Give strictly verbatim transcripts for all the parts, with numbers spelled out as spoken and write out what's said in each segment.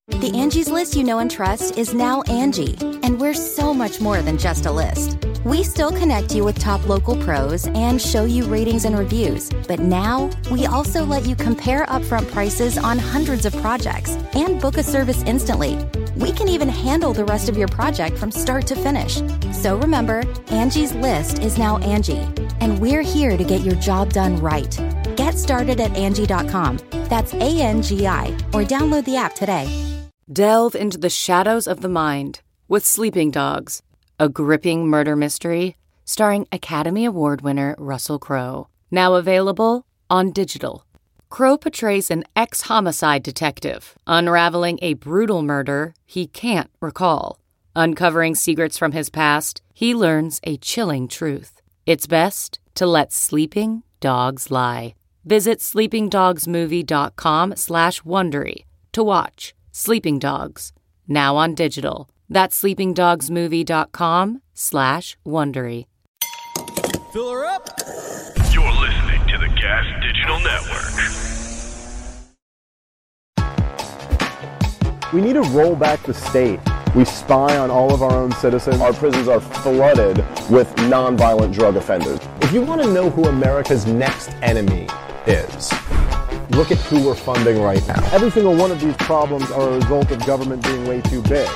The Angie's List you know and trust is now Angie, and we're so much more than just a list. We still connect you with top local pros and show you ratings and reviews, but now we also let you compare upfront prices on hundreds of projects and book a service instantly. We can even handle the rest of your project from start to finish. So remember, Angie's List is now Angie, and we're here to get your job done right. Get started at Angie dot com. That's A N G I, or download the app today. Delve into the shadows of the mind with Sleeping Dogs, a gripping murder mystery starring Academy Award winner Russell Crowe. Now available on digital. Crowe portrays an ex-homicide detective unraveling a brutal murder he can't recall. Uncovering secrets from his past, he learns a chilling truth. It's best to let sleeping dogs lie. Visit sleepingdogsmovie.com slash Wondery to watch Sleeping Dogs, now on digital. That's sleepingdogsmovie.com slash Wondery. Fill her up. You're listening to the Gas Digital Network. We need to roll back the state. We spy on all of our own citizens. Our prisons are flooded with nonviolent drug offenders. If you want to know who America's next enemy is, look at who we're funding right now. Every single one of these problems are a result of government being way too big.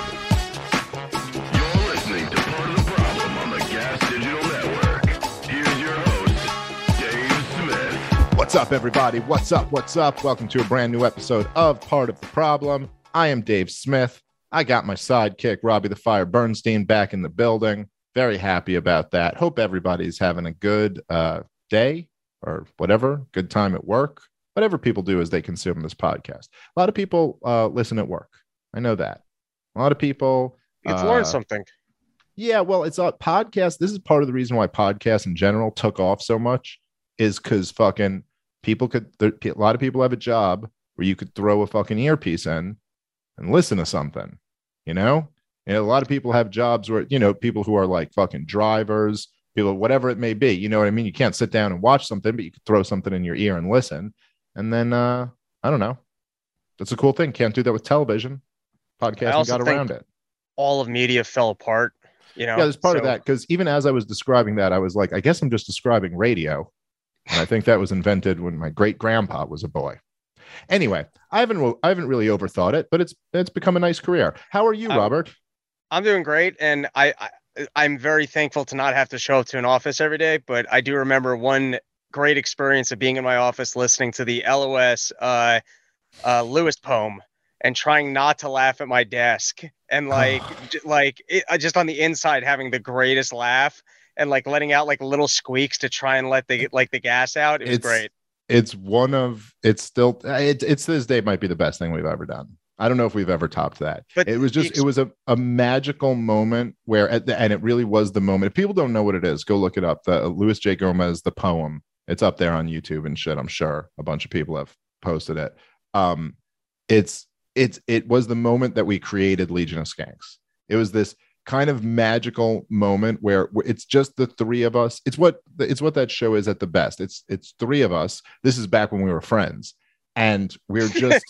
You're listening to Part of the Problem on the Gas Digital Network. Here's your host, Dave Smith. What's up, everybody? What's up? What's up? Welcome to a brand new episode of Part of the Problem. I am Dave Smith. I got my sidekick, Robbie the Fire Bernstein, back in the building. Very happy about that. Hope everybody's having a good uh, day or whatever, good time at work. Whatever people do as they consume this podcast. A lot of people uh, listen at work. I know that. A lot of people. You get to uh, learn something. Yeah, well, it's a podcast. This is part of the reason why podcasts in general took off so much is because fucking people could, there, a lot of people have a job where you could throw a fucking earpiece in and listen to something, you know? And a lot of people have jobs where, you know, people who are like fucking drivers, people, whatever it may be, you know what I mean? You can't sit down and watch something, but you could throw something in your ear and listen. And then, uh, I don't know. That's a cool thing. Can't do that with television. Podcasting got around it. All of media fell apart, you know? Yeah, there's part so... of that. Because even as I was describing that, I was like, I guess I'm just describing radio. And I think that was invented when my great grandpa was a boy. Anyway, I haven't I haven't really overthought it, but it's it's become a nice career. How are you, I'm, Robert? I'm doing great. And I, I I'm very thankful to not have to show up to an office every day. But I do remember one great experience of being in my office listening to the L O S uh, uh, Lewis poem and trying not to laugh at my desk and like j- like it, uh, just on the inside having the greatest laugh and like letting out like little squeaks to try and let the like the gas out. It was it's, great. It's one of it's still it, it's this day might be the best thing we've ever done. I don't know if we've ever topped that. But it was just, ex- it was a, a magical moment where, at the, and it really was the moment. If people don't know what it is, go look it up. The Luis J. Gomez, the poem. It's up there on YouTube and shit. I'm sure a bunch of people have posted it. Um, it's it's it was the moment that we created Legion of Skanks. It was this kind of magical moment where it's just the three of us. It's what it's what that show is at the best. It's it's three of us. This is back when we were friends, and we're just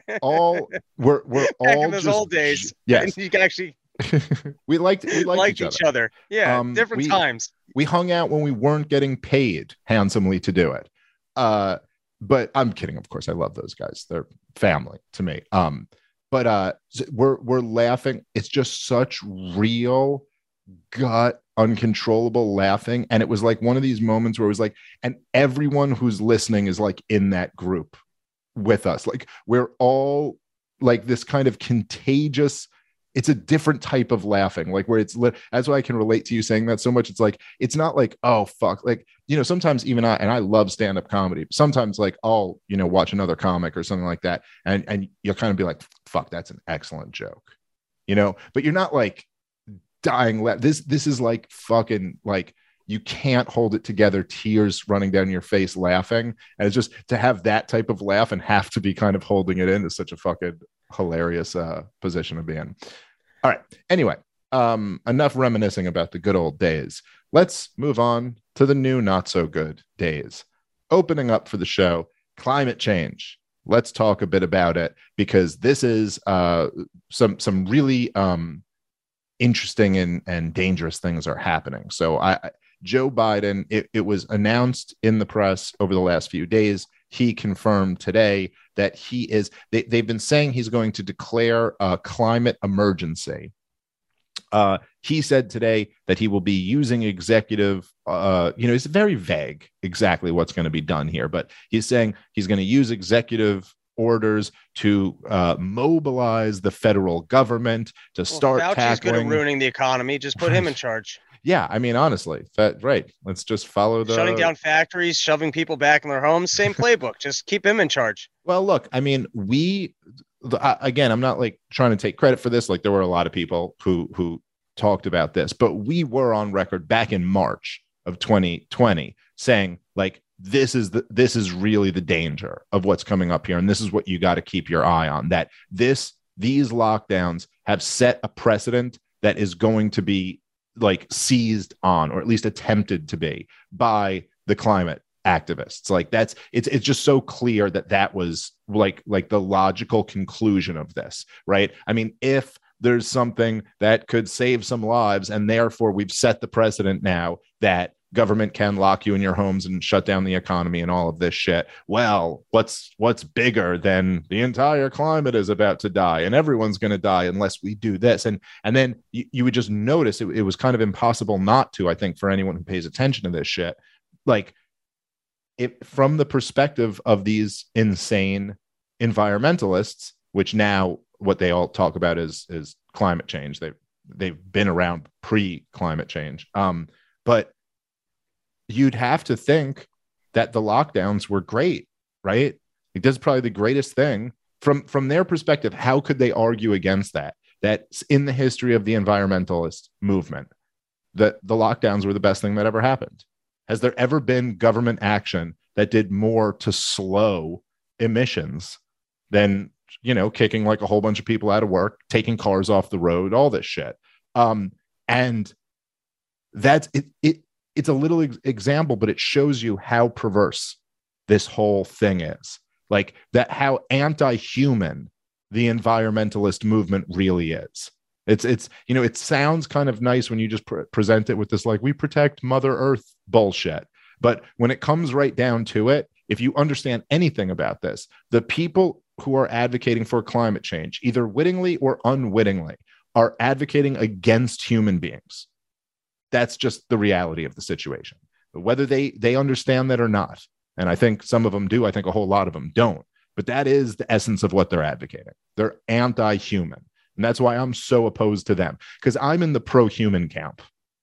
all we're we're back all in those just, old days. Yes, you can actually. we liked we liked, liked each, each other. other. Yeah, um, different we, times. We hung out when we weren't getting paid handsomely to do it. Uh, but I'm kidding, of course. I love those guys. They're family to me. Um, but uh, we're we're laughing. It's just such real gut, uncontrollable laughing. And it was like one of these moments where it was like, and everyone who's listening is like in that group with us. Like we're all like this kind of contagious. It's a different type of laughing, like where it's lit. That's why I can relate to you saying that so much. It's like, it's not like, oh, fuck. Like, you know, sometimes even I, and I love stand-up comedy. Sometimes like I'll, you know, watch another comic or something like that. And, and you'll kind of be like, fuck, that's an excellent joke, you know, but you're not like dying. La- this, this is like fucking like, you can't hold it together, tears running down your face laughing. And it's just to have that type of laugh and have to be kind of holding it in is such a fucking hilarious uh, position to be in. All right. Anyway, um, enough reminiscing about the good old days. Let's move on to the new not so good days. Opening up for the show, climate change. let's talk a bit about it, because this is uh, some some really um, interesting and, and dangerous things are happening. So I, Joe Biden, it, it was announced in the press over the last few days. He confirmed today that he is, they, they've been saying he's going to declare a climate emergency. Uh, he said today that he will be using executive, uh, you know, it's very vague exactly what's going to be done here, but he's saying he's going to use executive orders to uh, mobilize the federal government to well, start Fauci's tackling. good at ruining the economy. Just put him in charge. Yeah, I mean, honestly, that right. Let's just follow the shutting down factories, shoving people back in their homes. Same playbook. Just keep him in charge. Well, look, I mean, we again, I'm not like trying to take credit for this. Like there were a lot of people who who talked about this, but we were on record back in March of twenty twenty saying like this is the this is really the danger of what's coming up here, and this is what you got to keep your eye on. That this these lockdowns have set a precedent that is going to be like seized on, or at least attempted to be, by the climate activists. Like that's it's it's just so clear that that was like like the logical conclusion of this, right? I mean, if there's something that could save some lives, and therefore we've set the precedent now that government can lock you in your homes and shut down the economy and all of this shit. Well, what's what's bigger than the entire climate is about to die and everyone's going to die unless we do this? And and then you, you would just notice it, it was kind of impossible not to, I think, for anyone who pays attention to this shit. Like, if from the perspective of these insane environmentalists, which now what they all talk about is is climate change. They've they've been around pre-climate change. Um, but you'd have to think that the lockdowns were great, right? Like, this is probably the greatest thing from from their perspective. How could they argue against that? That's in the history of the environmentalist movement, that the lockdowns were the best thing that ever happened. Has there ever been government action that did more to slow emissions than, you know, kicking like a whole bunch of people out of work, taking cars off the road, all this shit? Um, and that's it. It it's a little ex- example, but it shows you how perverse this whole thing is. Like that, how anti-human the environmentalist movement really is. It's, it's, you know, it sounds kind of nice when you just pre- present it with this, like, we protect Mother Earth bullshit. But when it comes right down to it, if you understand anything about this, the people who are advocating for climate change, either wittingly or unwittingly, are advocating against human beings. That's just the reality of the situation, whether they, they understand that or not. And I think some of them do. I think a whole lot of them don't. But that is the essence of what they're advocating. They're anti-human. And that's why I'm so opposed to them, because I'm in the pro-human camp.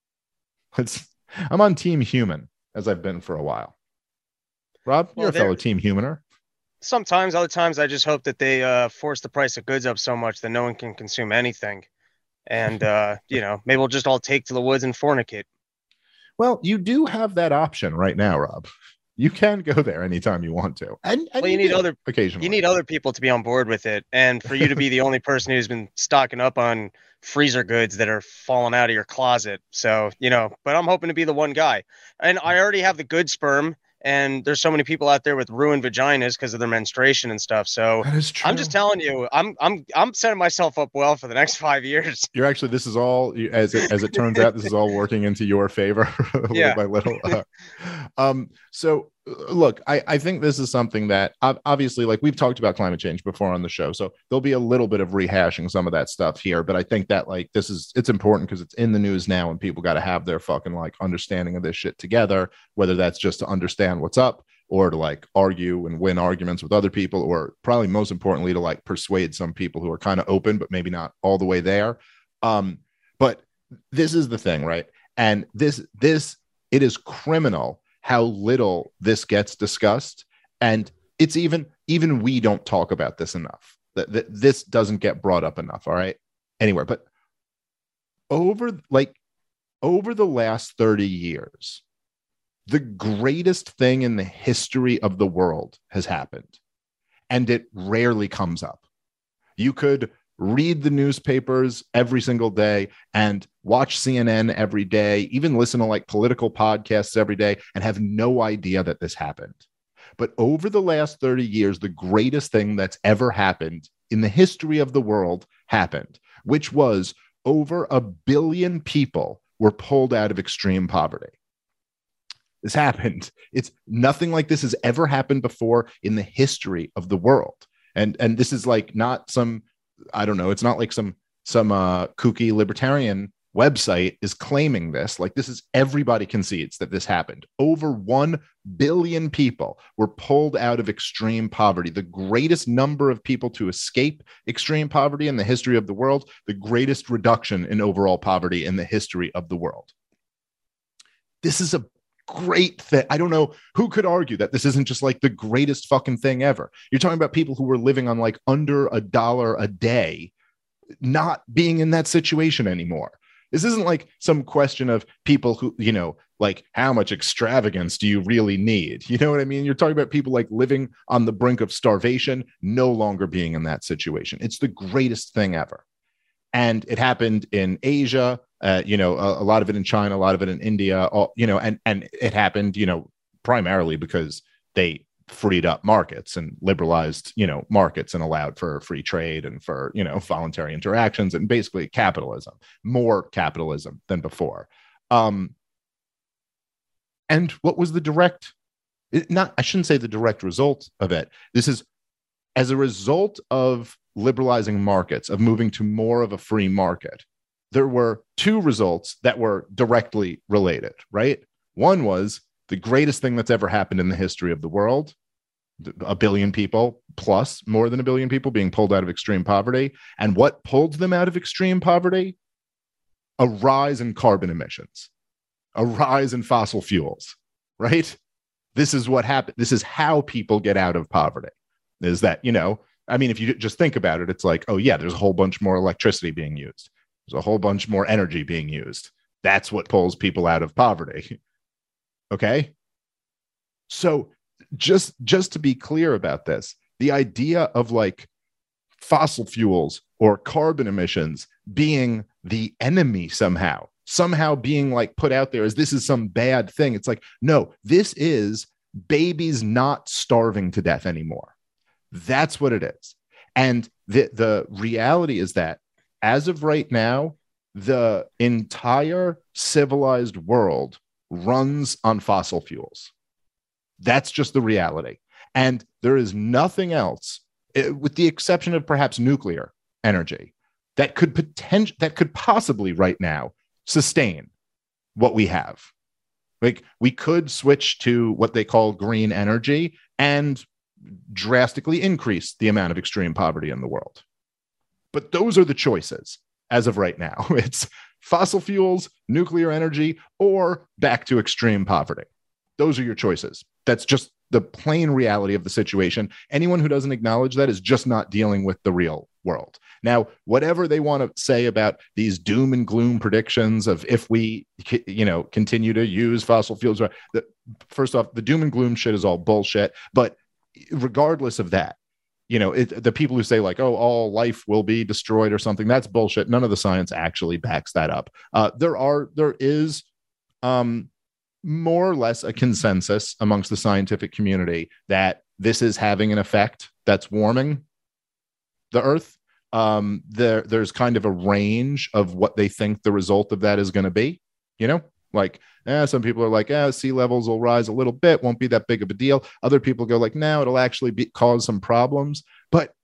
It's, I'm on team human, as I've been for a while. Rob, well, you're a fellow team humaner. Sometimes, other times, I just hope that they uh, force the price of goods up so much that no one can consume anything. And, uh, you know, maybe we'll just all take to the woods and fornicate. Well, you do have that option right now, Rob. You can go there anytime you want to. And, and well, you, you need other occasionally. You need other people to be on board with it, and for you to be the only person who's been stocking up on freezer goods that are falling out of your closet. So, you know, but I'm hoping to be the one guy. And I already have the good sperm, and there's so many people out there with ruined vaginas because of their menstruation and stuff. So that is true. I'm just telling you, I'm I'm I'm setting myself up well for the next five years. You're actually, this is all, as it as it turns out, this is all working into your favor little yeah. by little. Uh, um, so look, I, I think this is something that obviously, like, we've talked about climate change before on the show, so there'll be a little bit of rehashing some of that stuff here. But I think that, like, this is, it's important because it's in the news now, and people got to have their fucking like understanding of this shit together, whether that's just to understand what's up or to like argue and win arguments with other people, or probably most importantly to like persuade some people who are kind of open but maybe not all the way there. Um, but this is the thing, right? And this this it is criminal how little this gets discussed, and it's even even we don't talk about this enough. That, that this doesn't get brought up enough. All right, anywhere. But over like over the last thirty years, the greatest thing in the history of the world has happened, and it rarely comes up. You could read the newspapers every single day and watch C N N every day, even listen to like political podcasts every day, and have no idea that this happened. But over the last thirty years, the greatest thing that's ever happened in the history of the world happened, which was over a billion people were pulled out of extreme poverty. This happened. It's nothing like this has ever happened before in the history of the world. And, and this is like not some, I don't know, it's not like some, some uh, kooky libertarian website is claiming this. Like, this is, everybody concedes that this happened. Over one billion people were pulled out of extreme poverty, the greatest number of people to escape extreme poverty in the history of the world, the greatest reduction in overall poverty in the history of the world. This is a great thing. I don't know who could argue that this isn't just like the greatest fucking thing ever. You're talking about people who were living on like under a dollar a day, not being in that situation anymore. This isn't like some question of people who, you know, like how much extravagance do you really need? You know what I mean? You're talking about people like living on the brink of starvation, no longer being in that situation. It's the greatest thing ever. And it happened in Asia, uh, you know, a, a lot of it in China, a lot of it in India, all, you know, and, and it happened, you know, primarily because they freed up markets and liberalized, you know, markets and allowed for free trade and for, you know, voluntary interactions and basically capitalism, more capitalism than before. Um, and what was the direct, it, not, I shouldn't say the direct result of it. This is as a result of liberalizing markets, of moving to more of a free market. There were two results that were directly related, right? One was the greatest thing that's ever happened in the history of the world, a billion people plus, more than a billion people being pulled out of extreme poverty. And what pulled them out of extreme poverty? A rise in carbon emissions, a rise in fossil fuels, right? This is what happened. This is how people get out of poverty, is that, you know, I mean, if you just think about it, it's like, oh yeah, there's a whole bunch more electricity being used. There's a whole bunch more energy being used. That's what pulls people out of poverty. Okay. So just, just to be clear about this, the idea of like fossil fuels or carbon emissions being the enemy somehow, somehow being like put out there as this is some bad thing. It's like, no, this is babies not starving to death anymore. That's what it is. And the, the reality is that as of right now, the entire civilized world runs on fossil fuels. That's just the reality. And there is nothing else, with the exception of perhaps nuclear energy, that could potential that could possibly right now sustain what we have. Like, we could switch to what they call green energy and drastically increase the amount of extreme poverty in the world. But those are the choices as of right now. It's fossil fuels, nuclear energy, or back to extreme poverty. Those are your choices. That's just the plain reality of the situation. Anyone who doesn't acknowledge that is just not dealing with the real world. Now, whatever they want to say about these doom and gloom predictions of if we, you know, continue to use fossil fuels, the, first off, the doom and gloom shit is all bullshit. But regardless of that, you know, it, the people who say like, oh, all life will be destroyed or something, that's bullshit. None of the science actually backs that up. Uh, there are, there is um, more or less a consensus amongst the scientific community that this is having an effect that's warming the Earth. Um, there, there's kind of a range of what they think the result of that is going to be, you know? Like, eh, some people are like, eh, sea levels will rise a little bit, won't be that big of a deal. Other people go like, no, it'll actually be, cause some problems. But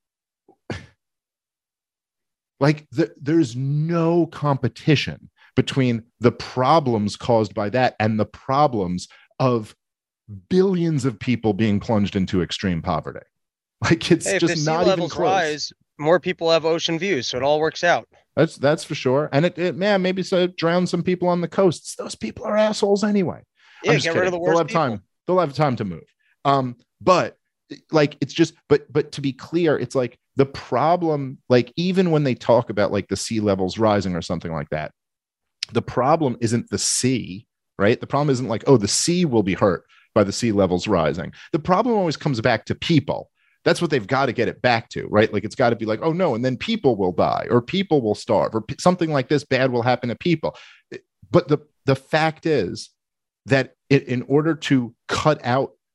like, the, there's no competition between the problems caused by that and the problems of billions of people being plunged into extreme poverty. Like, it's hey, if just the sea not levels even close. Rise, more people have ocean views, so it all works out. That's that's for sure. And it, it man, maybe so drown some people on the coasts. Those people are assholes anyway. Yeah, get rid of the worst They'll have people. time. They'll have time to move. Um, but like, it's just, but but to be clear, it's like the problem, like even when they talk about like the sea levels rising or something like that, the problem isn't the sea, right? The problem isn't like, oh, the sea will be hurt by the sea levels rising. The problem always comes back to people. That's what they've got to get it back to, right? Like, it's got to be like, oh no, and then people will die or people will starve or p- something like this bad will happen to people. But the, the fact is that it, in order to cut out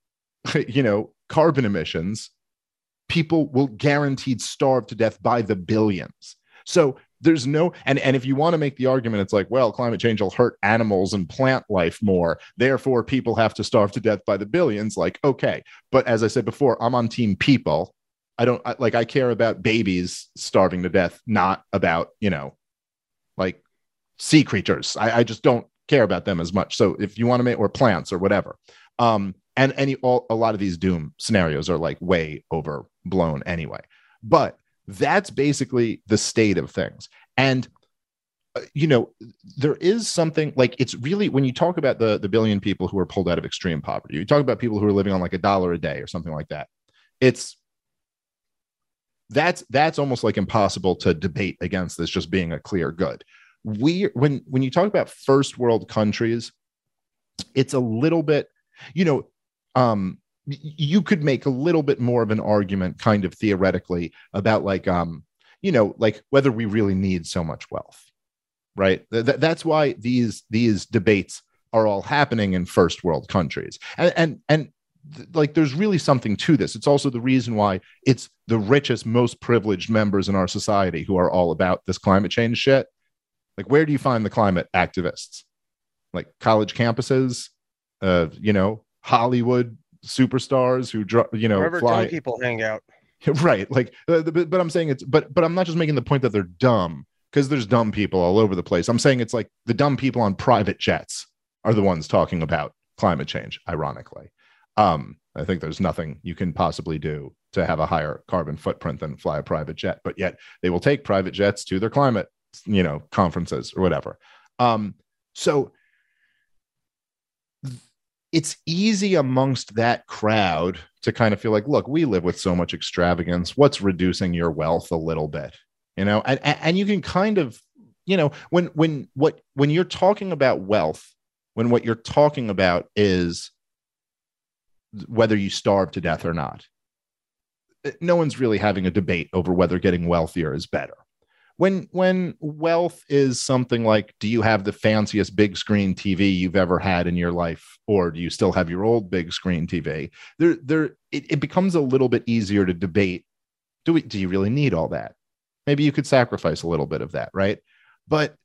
you know, carbon emissions, people will guaranteed starve to death by the billions. So there's no, and, and if you want to make the argument, it's like, well, climate change will hurt animals and plant life more. Therefore, people have to starve to death by the billions. Like, okay. But as I said before, I'm on team people. I don't I, like, I care about babies starving to death, not about, you know, like sea creatures. I, I just don't care about them as much. So if you want to make, or plants or whatever. Um, and any, all, a lot of these doom scenarios are like way overblown anyway. But that's basically the state of things. And, uh, you know, there is something like, it's really, when you talk about the, the billion people who are pulled out of extreme poverty, you talk about people who are living on like a dollar a day or something like that. It's, that's, that's almost like impossible to debate against this just being a clear good. We, when, when you talk about first world countries, it's a little bit, you know, um, you could make a little bit more of an argument kind of theoretically about like, um, you know, like whether we really need so much wealth, right? Th- that's why these, these debates are all happening in first world countries. And, and, and th- like, there's really something to this. It's also the reason why it's the richest, most privileged members in our society who are all about this climate change shit. Like, where do you find the climate activists? Like college campuses, uh, you know, Hollywood superstars who, you know, wherever fly. Dumb people hang out. Right. Like, uh, but, but I'm saying it's, but, but I'm not just making the point that they're dumb, because there's dumb people all over the place. I'm saying it's like the dumb people on private jets are the ones talking about climate change, ironically. Um, I think there's nothing you can possibly do to have a higher carbon footprint than fly a private jet, but yet they will take private jets to their climate, you know, conferences or whatever. Um, so th- it's easy amongst that crowd to kind of feel like, look, we live with so much extravagance. What's reducing your wealth a little bit, you know? And, and you can kind of, you know, when, when, what, when you're talking about wealth, when what you're talking about is whether you starve to death or not, no one's really having a debate over whether getting wealthier is better. When, when wealth is something like, do you have the fanciest big screen T V you've ever had in your life, or do you still have your old big screen T V? There, there, it, it becomes a little bit easier to debate. Do we, do you really need all that? Maybe you could sacrifice a little bit of that, right? But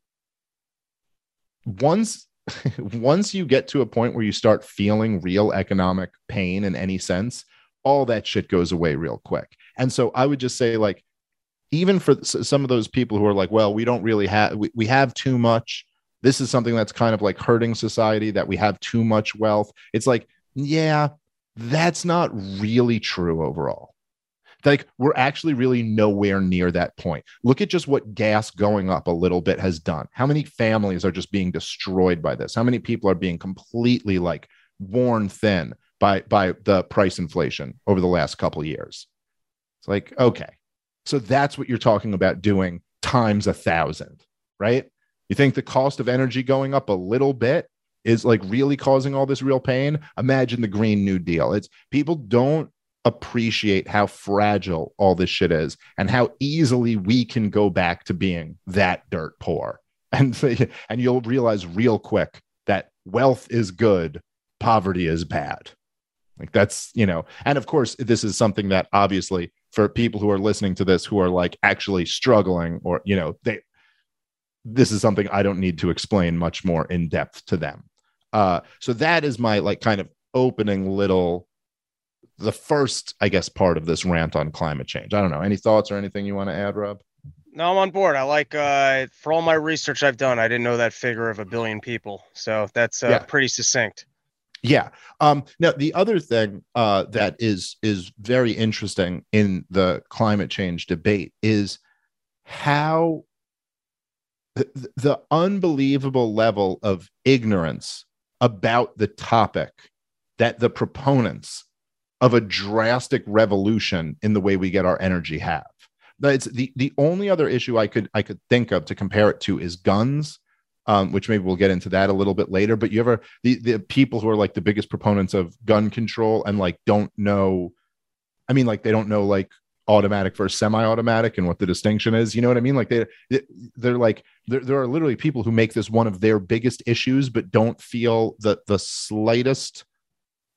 once, once you get to a point where you start feeling real economic pain in any sense, all that shit goes away real quick. And so I would just say, like, even for some of those people who are like, well, we don't really have, we, we have too much. This is something that's kind of like hurting society, that we have too much wealth. It's like, yeah, that's not really true overall. Like, we're actually really nowhere near that point. Look at just what gas going up a little bit has done. How many families are just being destroyed by this? How many people are being completely like worn thin by, by the price inflation over the last couple of years? It's like, okay. So that's what you're talking about doing times a thousand, right? You think the cost of energy going up a little bit is like really causing all this real pain? Imagine the Green New Deal. It's, people don't appreciate how fragile all this shit is and how easily we can go back to being that dirt poor. And, and you'll realize real quick that wealth is good, poverty is bad. Like, that's, you know, and of course, this is something that obviously for people who are listening to this, who are like actually struggling, or, you know, they, this is something I don't need to explain much more in depth to them. Uh, so that is my like kind of opening little, the first, I guess, part of this rant on climate change. I don't know. Any thoughts or anything you want to add, Rob? No, I'm on board. I like, uh, for all my research I've done, I didn't know that figure of a billion people. So that's uh, Yeah. pretty succinct. Yeah. Um, now, the other thing uh, that is is very interesting in the climate change debate is how the, the unbelievable level of ignorance about the topic that the proponents of a drastic revolution in the way we get our energy have. It's the, the only other issue I could I could think of to compare it to is guns. Um, which maybe we'll get into that a little bit later. But you ever, the, the people who are like the biggest proponents of gun control and like don't know, I mean, like they don't know like automatic versus semi-automatic and what the distinction is. You know what I mean? Like they, they're like, there, there are literally people who make this one of their biggest issues, but don't feel the, the slightest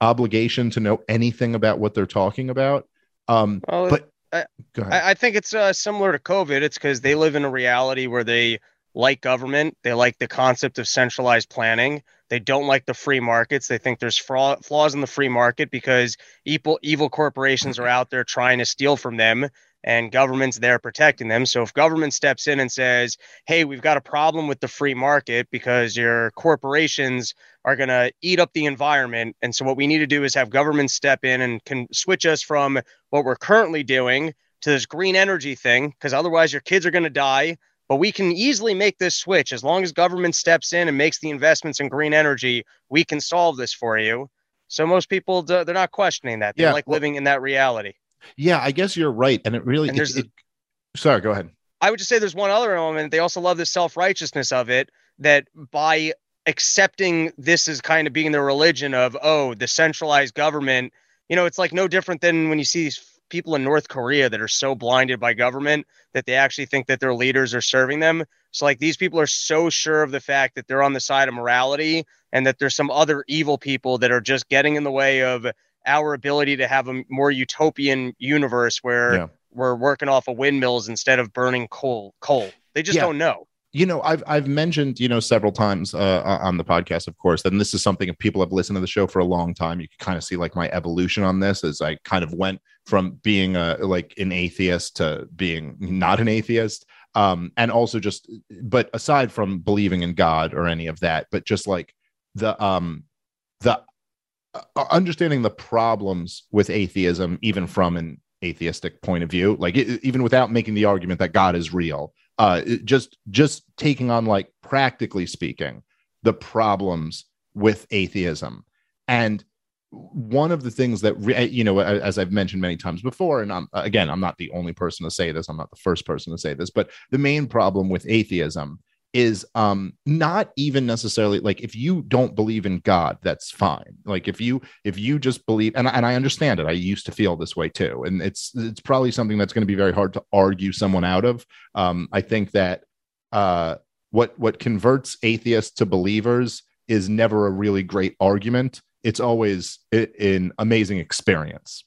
obligation to know anything about what they're talking about. Um, Well, but I, go ahead. I I think it's uh, similar to COVID. It's because they live in a reality where they like government. They like the concept of centralized planning. They don't like the free markets. They think there's fra- flaws in the free market because evil, evil corporations are out there trying to steal from them, and government's there protecting them. So if government steps in and says, hey, we've got a problem with the free market because your corporations are going to eat up the environment. And so what we need to do is have government step in and can switch us from what we're currently doing to this green energy thing, because otherwise your kids are going to die. But we can easily make this switch. As long as government steps in and makes the investments in green energy, we can solve this for you. So most people, they're not questioning that. They Yeah, like well- living in that reality. Yeah, I guess you're right. And it really, And it, there's it, sorry, go ahead. I would just say there's one other element. They also love the self-righteousness of it, that by accepting this as kind of being the religion of, oh, the centralized government, you know, it's like no different than when you see these people in North Korea that are so blinded by government that they actually think that their leaders are serving them. So like these people are so sure of the fact that they're on the side of morality and that there's some other evil people that are just getting in the way of our ability to have a more utopian universe where Yeah. we're working off of windmills instead of burning coal. Coal. They just Yeah. don't know. You know, I've I've mentioned, you know, several times uh, on the podcast, of course, and this is something if people have listened to the show for a long time, you can kind of see like my evolution on this as I kind of went from being a like an atheist to being not an atheist. Um, and also just, but aside from believing in God or any of that, but just like the um the uh, understanding the problems with atheism, even from an atheistic point of view, like it, even without making the argument that God is real. Uh, it just just taking on, like, practically speaking, the problems with atheism. And one of the things that, re- you know, as I've mentioned many times before, and I'm, again, I'm not the only person to say this, I'm not the first person to say this, but the main problem with atheism is um, not even necessarily like if you don't believe in God, that's fine. Like if you if you just believe, and, and I understand it, I used to feel this way too, and it's it's probably something that's going to be very hard to argue someone out of. Um, I think that uh, what what converts atheists to believers is never a really great argument. It's always an amazing experience.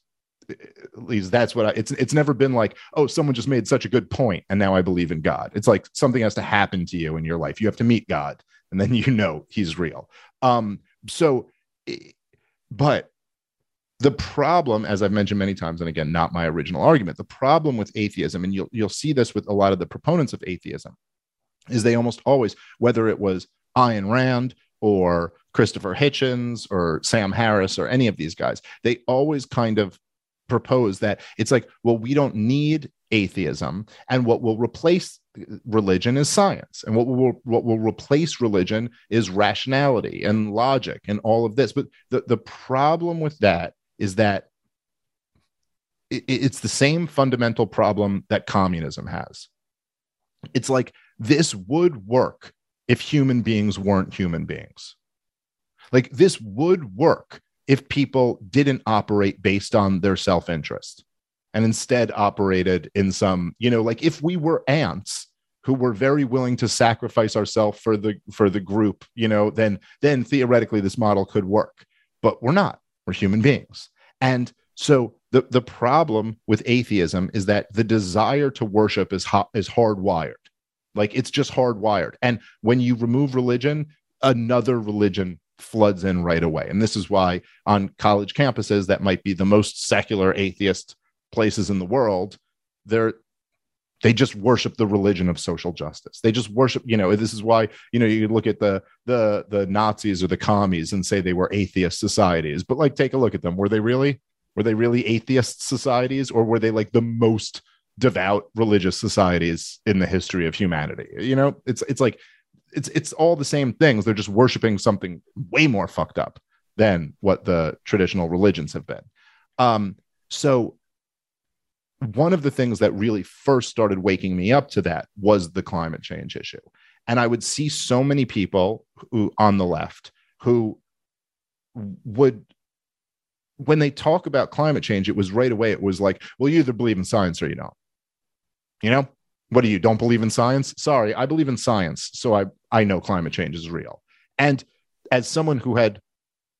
At least that's what I, it's it's never been like, oh, someone just made such a good point and now I believe in God. It's like something has to happen to you in your life. You have to meet God and then you know he's real. Um, so, but the problem, as I've mentioned many times, and again, not my original argument, the problem with atheism, and you'll you'll see this with a lot of the proponents of atheism, is they almost always, whether it was Ayn Rand or Christopher Hitchens or Sam Harris or any of these guys, they always kind of propose that it's like, well, we don't need atheism, and what will replace religion is science, and what will what will replace religion is rationality and logic and all of this. But the, the problem with that is that it, it's the same fundamental problem that communism has. It's like, this would work if human beings weren't human beings. Like, this would work if people didn't operate based on their self-interest and instead operated in some, you know, like if we were ants who were very willing to sacrifice ourselves for the for the group, you know, then then theoretically this model could work. But we're not. We're human beings. And so the, the problem with atheism is that the desire to worship is ho- is hardwired. Like, it's just hardwired. And when you remove religion, another religion floods in right away. And this is why on college campuses that might be the most secular atheist places in the world, they're they just worship the religion of social justice. They just worship, you know, this is why, you know, you look at the the the Nazis or the commies and say they were atheist societies, but like, take a look at them. Were they really? Were they really atheist societies, or were they like the most devout religious societies in the history of humanity? You know, it's it's like It's it's all the same things. They're just worshiping something way more fucked up than what the traditional religions have been. Um, so one of the things that really first started waking me up to that was the climate change issue. And I would see so many people who on the left who would, when they talk about climate change, it was right away, it was like, well, you either believe in science or you don't. You know? What do you don't believe in science? Sorry, I believe in science. So I, I know climate change is real. And as someone who had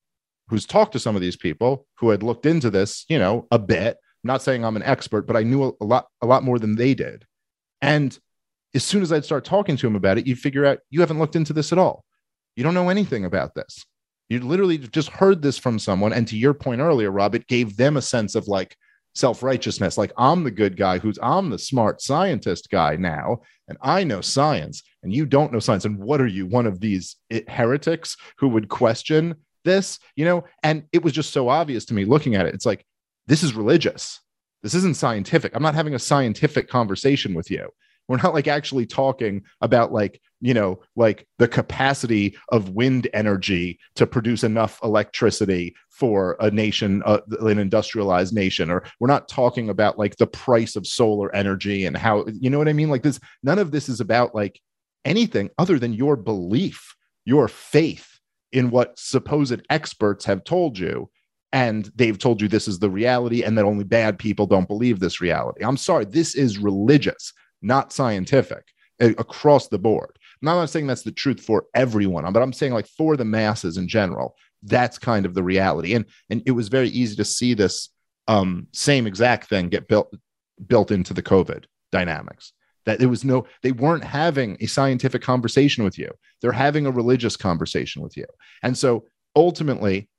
who's talked to some of these people who had looked into this, you know, a bit. I'm not saying I'm an expert, but I knew a, a lot, a lot more than they did. And as soon as I'd start talking to him about it, you'd figure out you haven't looked into this at all. You don't know anything about this. You literally just heard this from someone. And to your point earlier, Rob, it gave them a sense of like self-righteousness. Like, I'm the good guy who's I'm the smart scientist guy now, and I know science and you don't know science. And what are you, one of these heretics who would question this, you know? And it was just so obvious to me looking at it. It's like, this is religious. This isn't scientific. I'm not having a scientific conversation with you. We're not like actually talking about like, you know, like the capacity of wind energy to produce enough electricity for a nation, uh, an industrialized nation, or we're not talking about like the price of solar energy and how, you know what I mean? Like this, none of this is about like anything other than your belief, your faith in what supposed experts have told you. And they've told you this is the reality and that only bad people don't believe this reality. I'm sorry, this is religious, not scientific, across the board. Now, I'm not saying that's the truth for everyone, but I'm saying like for the masses in general, that's kind of the reality. And, and it was very easy to see this um, same exact thing get built, built into the COVID dynamics. That there was no, they weren't having a scientific conversation with you. They're having a religious conversation with you. And so ultimately,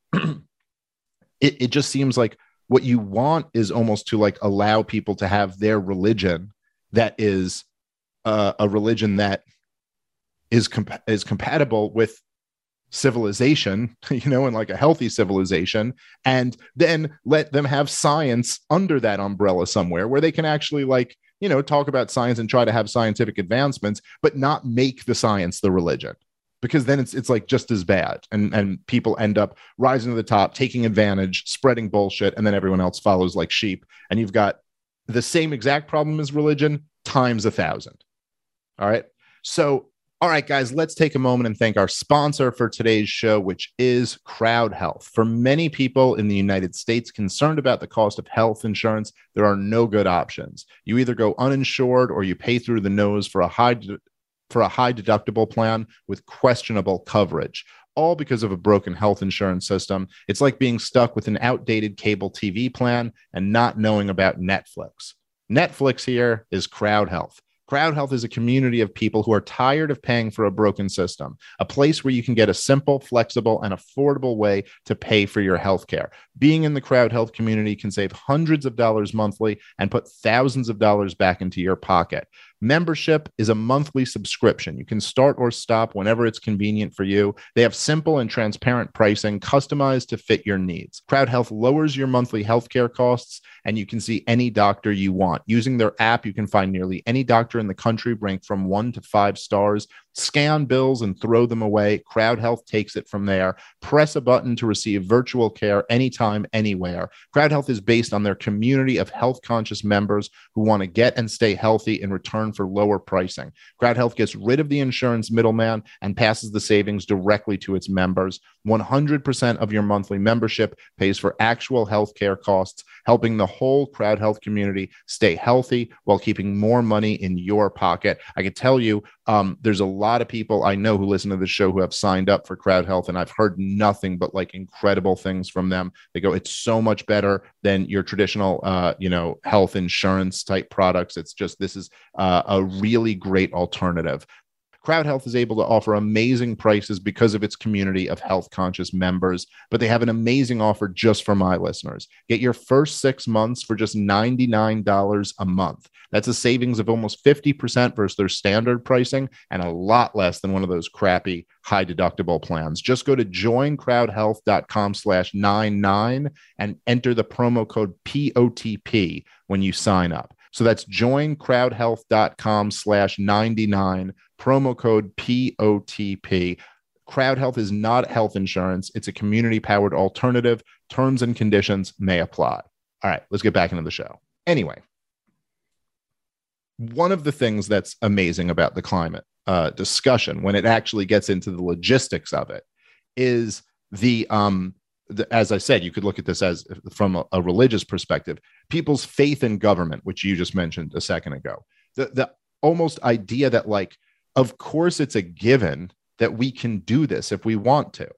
it, it just seems like what you want is almost to like allow people to have their religion that is uh, a religion that is comp- is compatible with civilization, you know, and like a healthy civilization, and then let them have science under that umbrella somewhere where they can actually like, you know, talk about science and try to have scientific advancements, but not make the science the religion, because then it's it's like just as bad. And, and people end up rising to the top, taking advantage, spreading bullshit, and then everyone else follows like sheep. And you've got the same exact problem as religion times a thousand. All right. So, all right, guys, let's take a moment and thank our sponsor for today's show, which is Crowd Health. For many people in the United States concerned about the cost of health insurance, there are no good options. You either go uninsured or you pay through the nose for a high de- for a high deductible plan with questionable coverage, all because of a broken health insurance system. It's like being stuck with an outdated cable T V plan and not knowing about Netflix. Netflix here is Crowd Health. Crowd Health is a community of people who are tired of paying for a broken system, a place where you can get a simple, flexible, and affordable way to pay for your healthcare. Being in the Crowd Health community can save hundreds of dollars monthly and put thousands of dollars back into your pocket. Membership is a monthly subscription. You can start or stop whenever it's convenient for you. They have simple and transparent pricing, customized to fit your needs. Crowd Health lowers your monthly healthcare costs, and you can see any doctor you want. Using their app, you can find nearly any doctor in the country ranked from one to five stars. Scan bills and throw them away. Crowd Health takes it from there. Press a button to receive virtual care anytime, anywhere. Crowd Health is based on their community of health-conscious members who want to get and stay healthy in return for lower pricing. Crowd Health gets rid of the insurance middleman and passes the savings directly to its members. one hundred percent of your monthly membership pays for actual healthcare costs, helping the whole Crowd Health community stay healthy while keeping more money in your pocket. I can tell you, um, there's a lot of people I know who listen to the show who have signed up for Crowd Health, and I've heard nothing but like incredible things from them. They go, it's so much better than your traditional, uh, you know, health insurance type products. It's just, this is uh, a really great alternative. Crowd Health is able to offer amazing prices because of its community of health-conscious members, but they have an amazing offer just for my listeners. Get your first six months for just ninety-nine dollars a month. That's a savings of almost fifty percent versus their standard pricing and a lot less than one of those crappy high-deductible plans. Just go to joincrowdhealth.com slash 99 and enter the promo code P O T P when you sign up. So that's joincrowdhealth.com slash 99, promo code P O T P. Crowd Health is not health insurance. It's a community-powered alternative. Terms and conditions may apply. All right, let's get back into the show. Anyway, one of the things that's amazing about the climate uh, discussion, when it actually gets into the logistics of it, is the um, The, as I said, you could look at this as from a, a religious perspective, people's faith in government, which you just mentioned a second ago. The, the almost idea that, like, of course, it's a given that we can do this if we want to.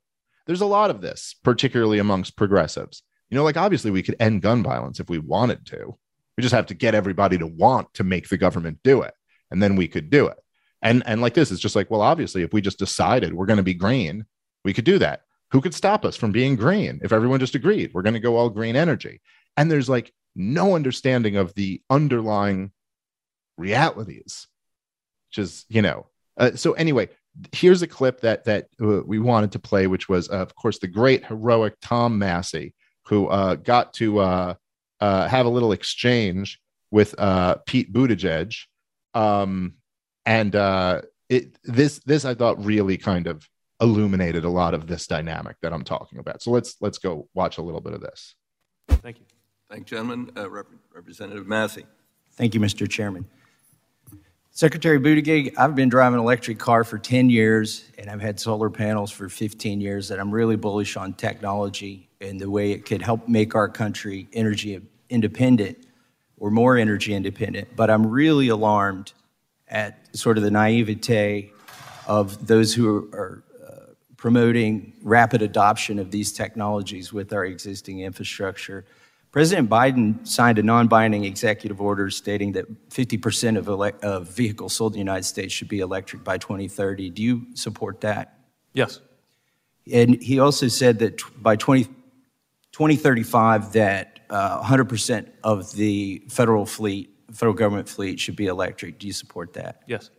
there's a lot of this, particularly amongst progressives. You know, like obviously we could end gun violence if we wanted to. We just have to get everybody to want to make the government do it. And then we could do it. And, and like this, it's just like, well, obviously, if we just decided we're going to be green, we could do that. Who could stop us from being green if everyone just agreed we're going to go all green energy? And there's like no understanding of the underlying realities, which is, you know, uh, so anyway, here's a clip that that uh, we wanted to play, which was, uh, of course, the great heroic Tom Massey, who uh, got to uh, uh, have a little exchange with uh, Pete Buttigieg. Um, and uh, it this this I thought really kind of illuminated a lot of this dynamic that I'm talking about. So let's let's go watch a little bit of this. Thank you. Thank you, gentlemen. Uh, Rep- Representative Massey. Thank you, Mister Chairman. Secretary Buttigieg, I've been driving an electric car for ten years, and I've had solar panels for fifteen years, and I'm really bullish on technology and the way it could help make our country energy independent or more energy independent. But I'm really alarmed at sort of the naivete of those who are uh, promoting rapid adoption of these technologies with our existing infrastructure. President Biden signed a non-binding executive order stating that fifty percent of, ele- of vehicles sold in the United States should be electric by twenty thirty. Do you support that? Yes. And he also said that t- by twenty, twenty thirty-five that uh, one hundred percent of the federal fleet, federal government fleet should be electric. Do you support that? Yes.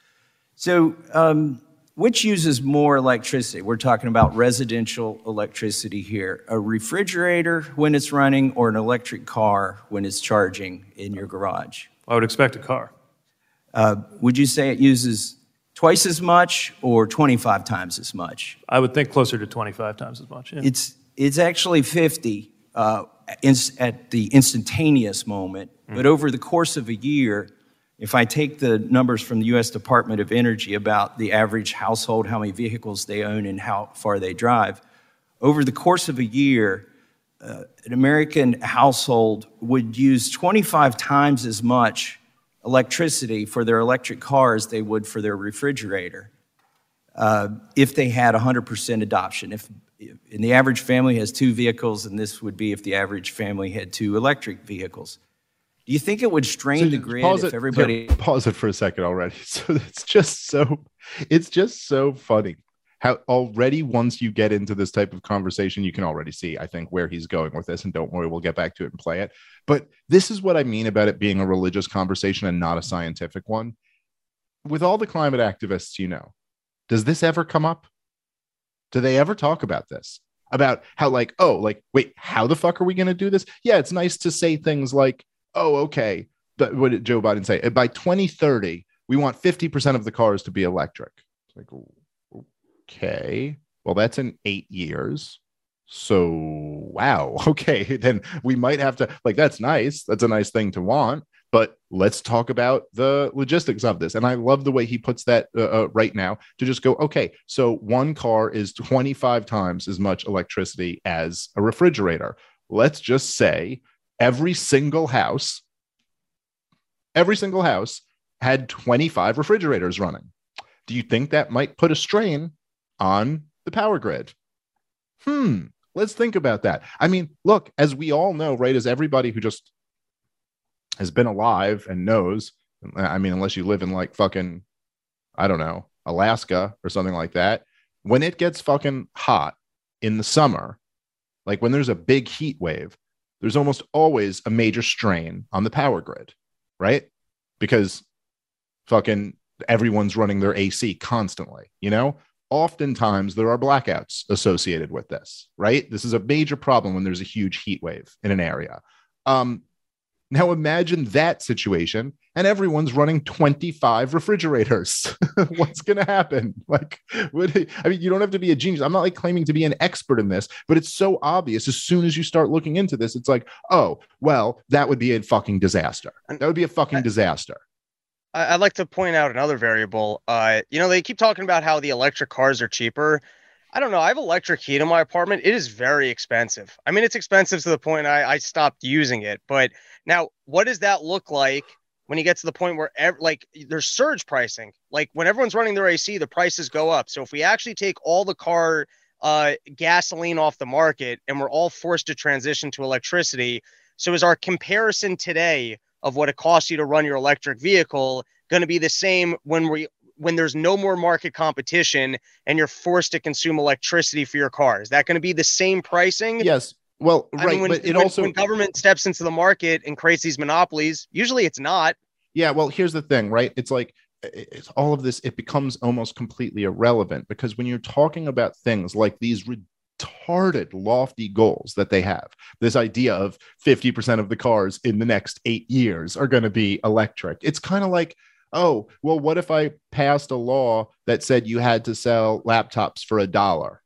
So um, which uses more electricity? We're talking about residential electricity here. A refrigerator when it's running or an electric car when it's charging in your garage? I would expect a car. Uh, would you say it uses twice as much or twenty-five times as much? I would think closer to twenty-five times as much. Yeah. It's it's actually fifty uh, in, at the instantaneous moment, mm. but over the course of a year, if I take the numbers from the U S Department of Energy about the average household, how many vehicles they own and how far they drive, over the course of a year, uh, an American household would use twenty-five times as much electricity for their electric car as they would for their refrigerator uh, if they had one hundred percent adoption. If, if and the average family has two vehicles, and this would be if the average family had two electric vehicles. Do you think it would strain so the grid pause if it, everybody... Here, pause it for a second already. So it's just so, it's just so funny how already once you get into this type of conversation, you can already see, I think, where he's going with this. And don't worry, we'll get back to it and play it. But this is what I mean about it being a religious conversation and not a scientific one. With all the climate activists, you know, does this ever come up? Do they ever talk about this? About how like, oh, like, wait, how the fuck are we going to do this? Yeah, it's nice to say things like, oh, okay. But what did Joe Biden say? By twenty thirty, we want fifty percent of the cars to be electric. It's like, okay, well, that's in eight years. So, wow. Okay, then we might have to, like, that's nice. That's a nice thing to want. But let's talk about the logistics of this. And I love the way he puts that uh, uh, right now to just go, okay, so one car is twenty-five times as much electricity as a refrigerator. Let's just say every single house, every single house had twenty-five refrigerators running. Do you think that might put a strain on the power grid? Hmm. Let's think about that. I mean, look, as we all know, right, as everybody who just has been alive and knows, I mean, unless you live in like fucking, I don't know, Alaska or something like that, when it gets fucking hot in the summer, like when there's a big heat wave, there's almost always a major strain on the power grid, right? Because fucking everyone's running their A C constantly, you know? Oftentimes there are blackouts associated with this, right? This is a major problem when there's a huge heat wave in an area. Um, now imagine that situation and everyone's running twenty-five refrigerators. What's going to happen? Like, what, I mean, you don't have to be a genius. I'm not like claiming to be an expert in this, but it's so obvious. As soon as you start looking into this, it's like, oh, well, that would be a fucking disaster. That would be a fucking disaster. I'd like to point out another variable. Uh, you know, they keep talking about how the electric cars are cheaper. I don't know. I have electric heat in my apartment. It is very expensive. I mean, it's expensive to the point I, I stopped using it. But now, what does that look like when you get to the point where ev- like there's surge pricing? Like when everyone's running their A C, the prices go up. So if we actually take all the car uh, gasoline off the market and we're all forced to transition to electricity. So is our comparison today of what it costs you to run your electric vehicle going to be the same when we when there's no more market competition and you're forced to consume electricity for your car? Is that going to be the same pricing? Yes. Well, I right. mean, when, but it when, also when government steps into the market and creates these monopolies, usually it's not. Yeah. Well, here's the thing, right? It's like it's all of this. It becomes almost completely irrelevant because when you're talking about things like these retarded, lofty goals that they have, this idea of fifty percent of the cars in the next eight years are going to be electric. It's kind of like, oh, well, what if I passed a law that said you had to sell laptops for a dollar?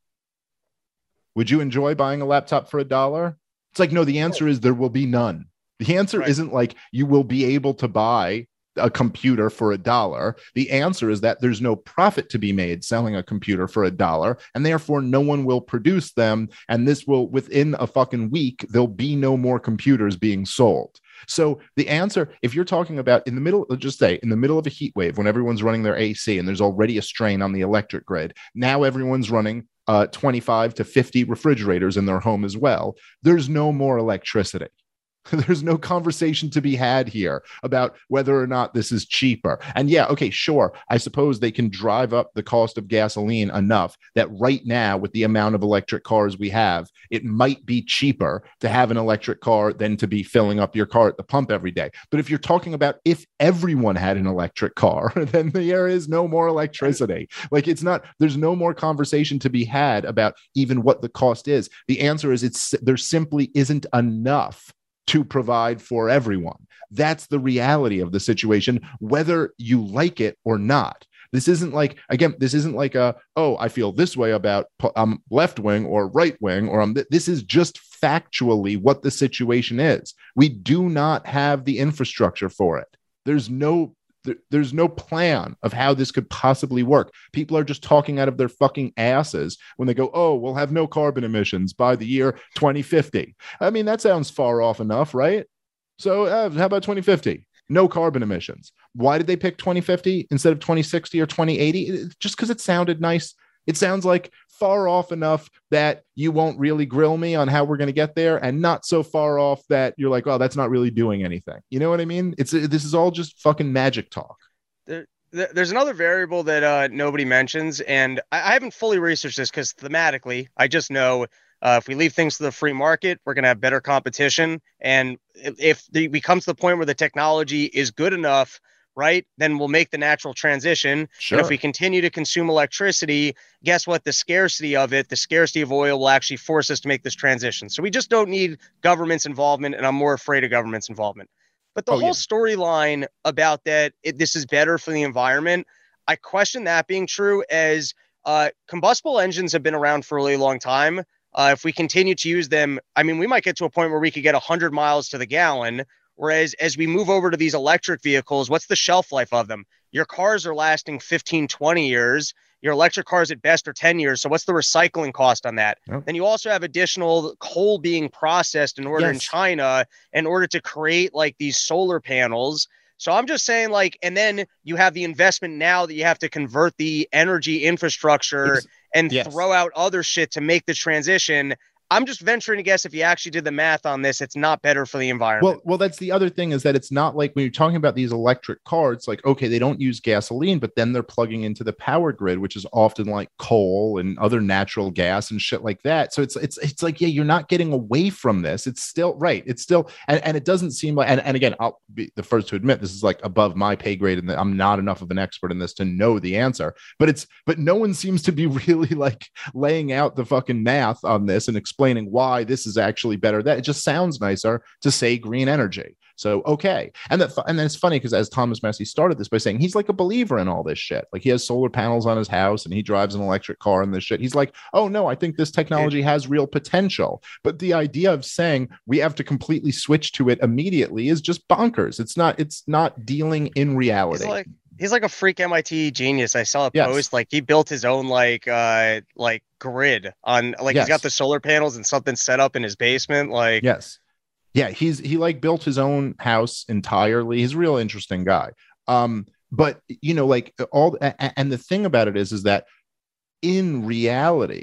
Would you enjoy buying a laptop for a dollar? It's like, no, the answer is there will be none. The answer right. isn't like you will be able to buy a computer for a dollar. The answer is that there's no profit to be made selling a computer for a dollar, and therefore no one will produce them. And this will, within a fucking week, there'll be no more computers being sold. So the answer, if you're talking about in the middle, let's just say in the middle of a heat wave when everyone's running their A C and there's already a strain on the electric grid, now everyone's running uh, twenty-five to fifty refrigerators in their home as well. There's no more electricity. There's no conversation to be had here about whether or not this is cheaper. And yeah, okay, sure. I suppose they can drive up the cost of gasoline enough that right now, with the amount of electric cars we have, it might be cheaper to have an electric car than to be filling up your car at the pump every day. But if you're talking about if everyone had an electric car, then there is no more electricity. Like it's not, there's no more conversation to be had about even what the cost is. The answer is it's there simply isn't enough to provide for everyone. That's the reality of the situation, whether you like it or not. This isn't like, again, this isn't like a, oh, I feel this way about um, left wing or right wing, or um, th- this is just factually what the situation is. We do not have the infrastructure for it. There's no There's no plan of how this could possibly work. People are just talking out of their fucking asses when they go, oh, we'll have no carbon emissions by the year twenty fifty. I mean, that sounds far off enough, right? So uh, how about twenty fifty? No carbon emissions. Why did they pick twenty fifty instead of twenty sixty or twenty eighty? Just because it sounded nice. It sounds like far off enough that you won't really grill me on how we're going to get there, and not so far off that you're like, oh, that's not really doing anything. You know what I mean? It's this is all just fucking magic talk. There, there's another variable that uh, nobody mentions, and I, I haven't fully researched this because thematically, I just know uh, if we leave things to the free market, we're going to have better competition. And if, if the, we come to the point where the technology is good enough, right, then we'll make the natural transition. Sure. And if we continue to consume electricity, guess what? The scarcity of it, the scarcity of oil will actually force us to make this transition. So we just don't need government's involvement, and I'm more afraid of government's involvement. But the oh, whole yeah. storyline about that, it, this is better for the environment, I question that being true, as uh, combustible engines have been around for a really long time. Uh, if we continue to use them, I mean, we might get to a point where we could get one hundred miles to the gallon. Whereas as we move over to these electric vehicles, what's the shelf life of them? Your cars are lasting fifteen, twenty years. Your electric cars at best are ten years. So what's the recycling cost on that? Yep. Then you also have additional coal being processed in order yes. in China in order to create like these solar panels. So I'm just saying, like, and then you have the investment now that you have to convert the energy infrastructure it's, and yes. throw out other shit to make the transition. I'm just venturing to guess if you actually did the math on this, it's not better for the environment. Well, well, that's the other thing, is that it's not like when you're talking about these electric cars, like, okay, they don't use gasoline, but then they're plugging into the power grid, which is often like coal and other natural gas and shit like that. So it's it's it's like, yeah, you're not getting away from this. It's still right. It's still, and, and it doesn't seem like, and, and again, I'll be the first to admit this is like above my pay grade, and that I'm not enough of an expert in this to know the answer. But it's but no one seems to be really like laying out the fucking math on this and explaining why this is actually better. That it just sounds nicer to say green energy. So, okay. And that, and then it's funny because as Thomas Massey started this by saying he's like a believer in all this shit. Like he has solar panels on his house and he drives an electric car and this shit. He's like, oh no, I think this technology has real potential. But the idea of saying we have to completely switch to it immediately is just bonkers. It's not, it's not dealing in reality. He's like, he's like a freak M I T genius. I saw a yes. post, like he built his own like, uh, like grid on, like yes. he's got the solar panels and something set up in his basement. Like, yes. Yeah, he's he like built his own house entirely. He's a real interesting guy. Um, but you know, like all, and the thing about it is, is that in reality,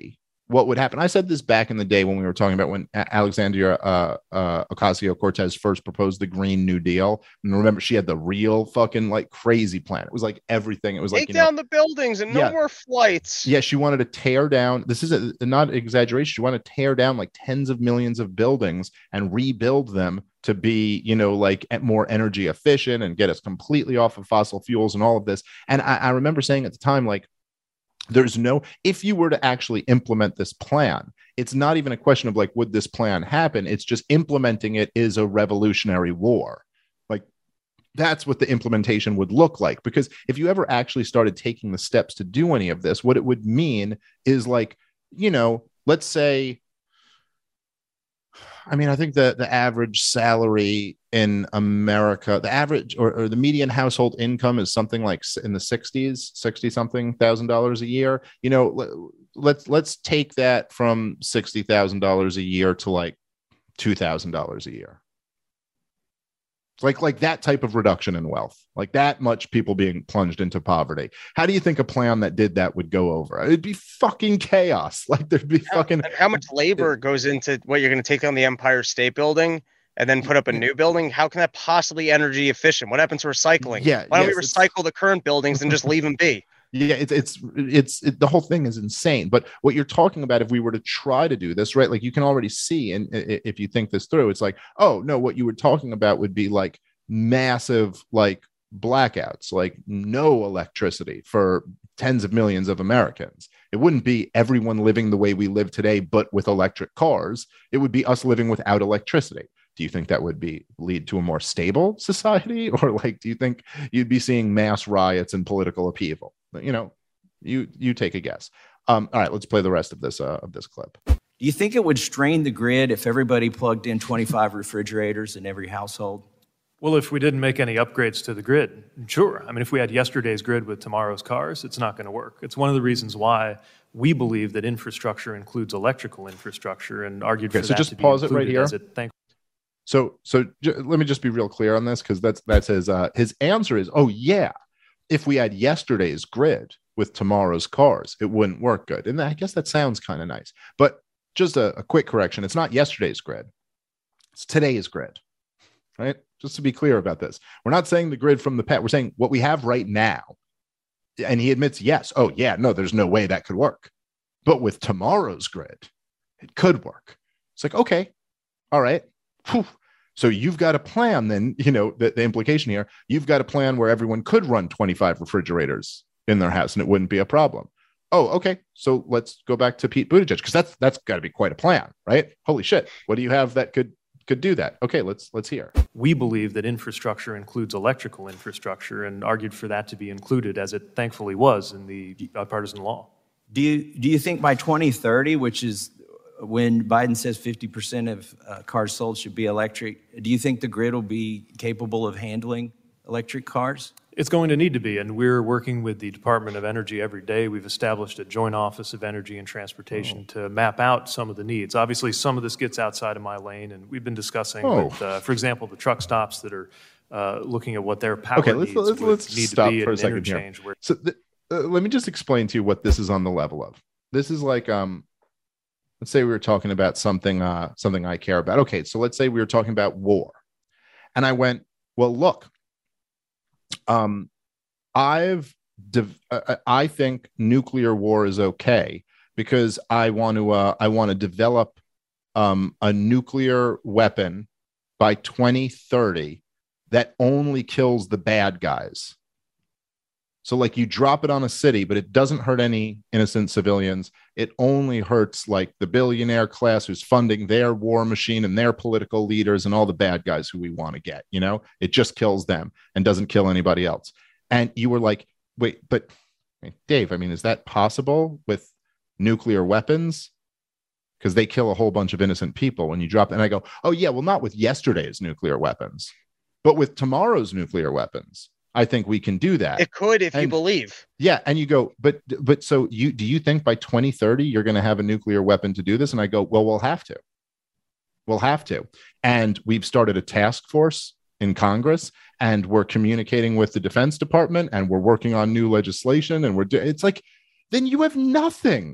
what would happen. I said this back in the day when we were talking about when Alexandria uh, uh, Ocasio-Cortez first proposed the Green New Deal. And remember, she had the real fucking like crazy plan. It was like everything. It was Take like, you down know, the buildings and no yeah. more flights. Yeah, she wanted to tear down. This is a, not exaggeration. She wanted to tear down like tens of millions of buildings and rebuild them to be, you know, like more energy efficient and get us completely off of fossil fuels and all of this. And I, I remember saying at the time, like, there's no, if you were to actually implement this plan, it's not even a question of like, would this plan happen? It's just implementing it is a revolutionary war. Like, that's what the implementation would look like. Because if you ever actually started taking the steps to do any of this, what it would mean is like, you know, let's say, I mean, I think the, the average salary in America, the average or, or the median household income is something like in the sixties, sixty something thousand dollars a year. You know, let, let's let's take that from sixty thousand dollars a year to like two thousand dollars a year. Like, like that type of reduction in wealth, like that much people being plunged into poverty. How do you think a plan that did that would go over? It'd be fucking chaos. Like there'd be how, fucking. How much labor goes into what you're going to take down the Empire State Building and then put up a new building? How can that possibly be energy efficient? What happens to recycling? Yeah. Why don't yes, we recycle the current buildings and just leave them be? Yeah, it's it's it's it, the whole thing is insane. But what you're talking about, if we were to try to do this, right? Like you can already see, and if you think this through, it's like, oh no, what you were talking about would be like massive like blackouts, like no electricity for tens of millions of Americans. It wouldn't be everyone living the way we live today, but with electric cars. It would be us living without electricity. Do you think that would be lead to a more stable society, or like do you think you'd be seeing mass riots and political upheaval? You know, you you take a guess. Um, all right, let's play the rest of this uh, of this clip. Do you think it would strain the grid if everybody plugged in twenty-five refrigerators in every household? Well, if we didn't make any upgrades to the grid, sure. I mean, if we had yesterday's grid with tomorrow's cars, it's not going to work. It's one of the reasons why we believe that infrastructure includes electrical infrastructure, and argued okay, for so that just to be pause it right included here. as it thank- So, so j- let me just be real clear on this, because that's that's his uh, his answer is, oh yeah, if we had yesterday's grid with tomorrow's cars, it wouldn't work good. And I guess that sounds kind of nice. But just a, a quick correction: it's not yesterday's grid; it's today's grid, right? Just to be clear about this, we're not saying the grid from the past. We're saying what we have right now. And he admits, yes, oh yeah, no, there's no way that could work. But with tomorrow's grid, it could work. It's like, okay, all right. Whew. So you've got a plan then, you know, the, the implication here, you've got a plan where everyone could run twenty-five refrigerators in their house and it wouldn't be a problem. Oh, okay. So let's go back to Pete Buttigieg, because that's that's got to be quite a plan, right? Holy shit. What do you have that could could do that? Okay, let's let's hear. We believe that infrastructure includes electrical infrastructure, and argued for that to be included, as it thankfully was in the bipartisan law. Do you do you think by twenty thirty, which is when Biden says fifty percent of uh, cars sold should be electric, do you think the grid will be capable of handling electric cars? It's going to need to be, and we're working with the Department of Energy every day. We've established a joint office of energy and transportation oh. to map out some of the needs. Obviously, some of this gets outside of my lane, and we've been discussing oh. with, uh, for example, the truck stops that are uh, looking at what their power okay, let's, needs let's, would let's need stop to be for at a second interchange. here. Where- so th- uh, let me just explain to you what this is on the level of. This is like, um, let's say we were talking about something, uh, something I care about. Okay, so let's say we were talking about war, and I went, well, look, um, I've, div- uh, I think nuclear war is okay because I want to, uh, I want to develop um, a nuclear weapon by twenty thirty that only kills the bad guys. So like you drop it on a city, but it doesn't hurt any innocent civilians. It only hurts like the billionaire class who's funding their war machine and their political leaders and all the bad guys who we want to get, you know, it just kills them and doesn't kill anybody else. And you were like, wait, but Dave, I mean, is that possible with nuclear weapons? Because they kill a whole bunch of innocent people when you drop it. And I go, oh yeah, well, not with yesterday's nuclear weapons, but with tomorrow's nuclear weapons. I think we can do that. It could if and, you believe. Yeah. And you go, but but so you do you think by twenty thirty you're going to have a nuclear weapon to do this? And I go, well, we'll have to. We'll have to. And we've started a task force in Congress, and we're communicating with the Defense Department, and we're working on new legislation, and we're do- it's like, then you have nothing.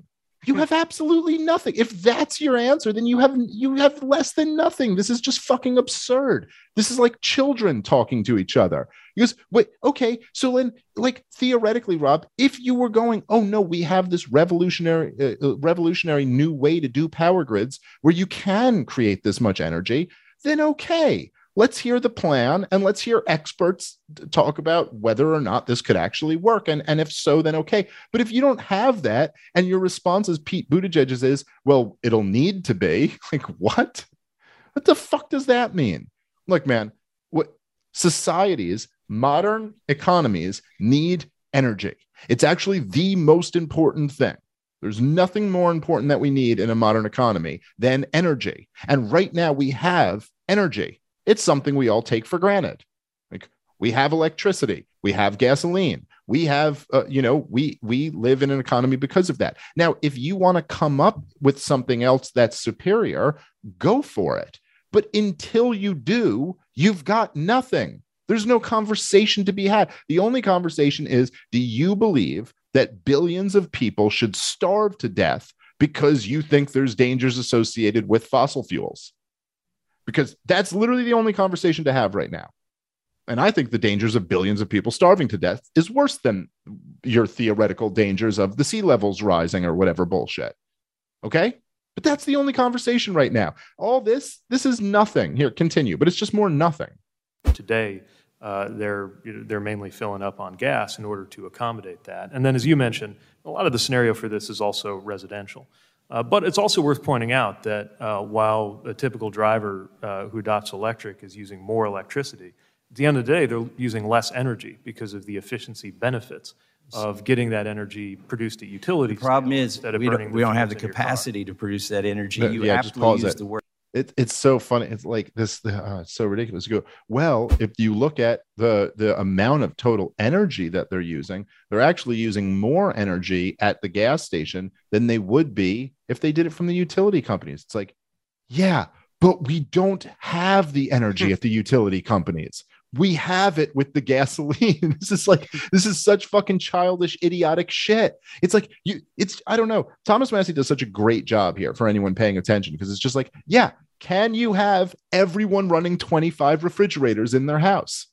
You have absolutely nothing. If that's your answer, then you have you have less than nothing. This is just fucking absurd. This is like children talking to each other. Because wait, okay, so then, like theoretically, Rob, if you were going, oh no, we have this revolutionary, uh, revolutionary new way to do power grids where you can create this much energy, then okay. Let's hear the plan and let's hear experts talk about whether or not this could actually work. And, and if so, then okay. But if you don't have that and your response as Pete Buttigieg's is, well, it'll need to be, like, what? What the fuck does that mean? Look, man, what societies, modern economies need energy. It's actually the most important thing. There's nothing more important that we need in a modern economy than energy. And right now we have energy. It's something we all take for granted. Like we have electricity, we have gasoline, we have, uh, you know, we we live in an economy because of that. Now, if you want to come up with something else that's superior, go for it. But until you do, you've got nothing. There's no conversation to be had. The only conversation is, do you believe that billions of people should starve to death because you think there's dangers associated with fossil fuels? Because that's literally the only conversation to have right now. And I think the dangers of billions of people starving to death is worse than your theoretical dangers of the sea levels rising or whatever bullshit. Okay? But that's the only conversation right now. All this, this is nothing. Here, continue. But it's just more nothing. Today, uh, they're, they're mainly filling up on gas in order to accommodate that. And then, as you mentioned, a lot of the scenario for this is also residential. Uh, but it's also worth pointing out that uh, while a typical driver uh, who adopts electric is using more electricity, at the end of the day, they're using less energy because of the efficiency benefits of getting that energy produced at utility. The problem is we don't, we don't have the capacity to produce that energy. But, you yeah, absolutely use the word. It, it's so funny. It's like this. Uh, it's so ridiculous. You go, well, if you look at the the amount of total energy that they're using, they're actually using more energy at the gas station than they would be if they did it from the utility companies. It's like, yeah, but we don't have the energy at the utility companies. We have it with the gasoline. This is like, this is such fucking childish, idiotic shit. It's like, you, it's, I don't know. Thomas Massie does such a great job here for anyone paying attention, because it's just like, yeah, can you have everyone running twenty-five refrigerators in their house?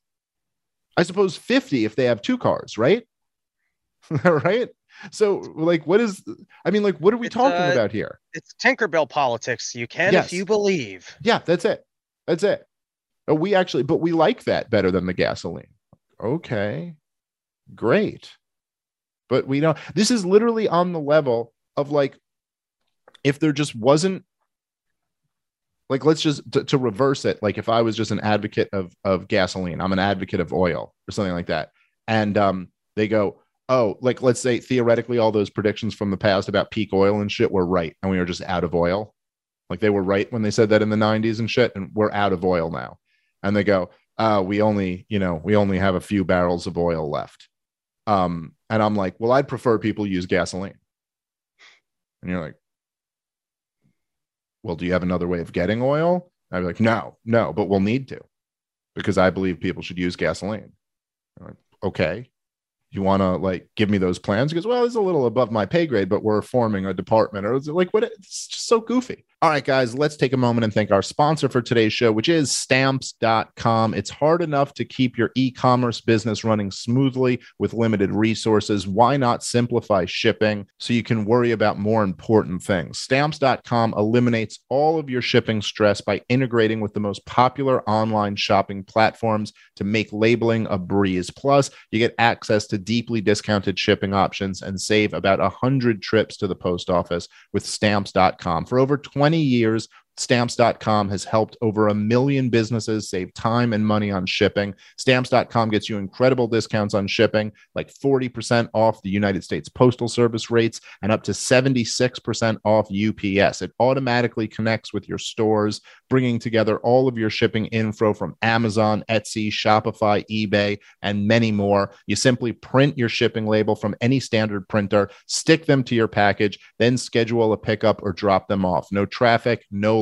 I suppose fifty if they have two cars, right? Right? So, like, what is, I mean, like, what are we It's, talking uh, about here? It's Tinkerbell politics. You can Yes. if you believe. Yeah, that's it. That's it. Oh, we actually, but we like that better than the gasoline. Okay, great. But we don't, this is literally on the level of, like, if there just wasn't, like, let's just, to, to reverse it, like if I was just an advocate of, of gasoline, I'm an advocate of oil or something like that. And um, they go, oh, like, let's say theoretically all those predictions from the past about peak oil and shit were right, and we were just out of oil. Like, they were right when they said that in the nineties and shit, and we're out of oil now. And they go, uh, we only, you know, we only have a few barrels of oil left. Um, and I'm like, well, I'd prefer people use gasoline. And you're like, well, do you have another way of getting oil? I'd be like, no, no, but we'll need to, because I believe people should use gasoline. I'm like, okay. You want to, like, give me those plans? Because, well, it's a little above my pay grade, but we're forming a department. Or is it like, what? It's just so goofy. All right, guys, let's take a moment and thank our sponsor for today's show, which is stamps dot com. It's hard enough to keep your e-commerce business running smoothly with limited resources. Why not simplify shipping so you can worry about more important things? stamps dot com eliminates all of your shipping stress by integrating with the most popular online shopping platforms to make labeling a breeze. Plus, you get access to deeply discounted shipping options and save about one hundred trips to the post office with stamps dot com. For over twenty years, stamps dot com has helped over a million businesses save time and money on shipping. stamps dot com gets you incredible discounts on shipping, like forty percent off the United States Postal Service rates and up to seventy-six percent off U P S. It automatically connects with your stores, bringing together all of your shipping info from Amazon, Etsy, Shopify, eBay, and many more. You simply print your shipping label from any standard printer, stick them to your package, then schedule a pickup or drop them off. No traffic, no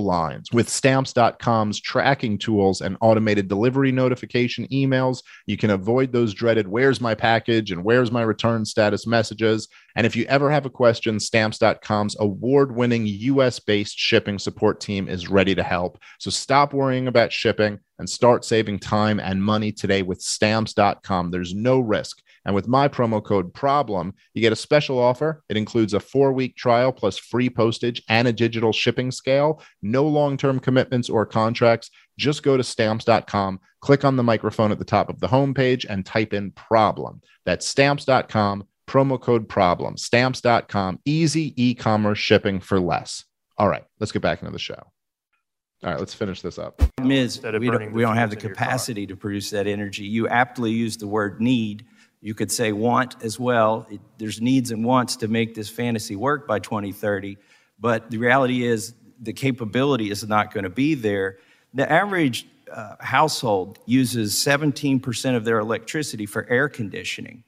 commercial lines. With Stamps dot com's tracking tools and automated delivery notification emails, you can avoid those dreaded "where's my package" and "where's my return status" messages. And if you ever have a question, Stamps dot com's award-winning U S-based shipping support team is ready to help. So stop worrying about shipping and start saving time and money today with Stamps dot com. There's no risk. And with my promo code PROBLEM, you get a special offer. It includes a four-week trial plus free postage and a digital shipping scale. No long-term commitments or contracts. Just go to Stamps dot com, click on the microphone at the top of the homepage, and type in PROBLEM. That's Stamps dot com, promo code PROBLEM. Stamps dot com, easy e-commerce shipping for less. All right, let's get back into the show. All right, let's finish this up. Miz, we don't, we don't have the capacity to produce that energy. You aptly used the word need. You could say want as well. It, there's needs and wants to make this fantasy work by twenty thirty, but the reality is the capability is not going to be there. The average uh, household uses seventeen percent of their electricity for air conditioning,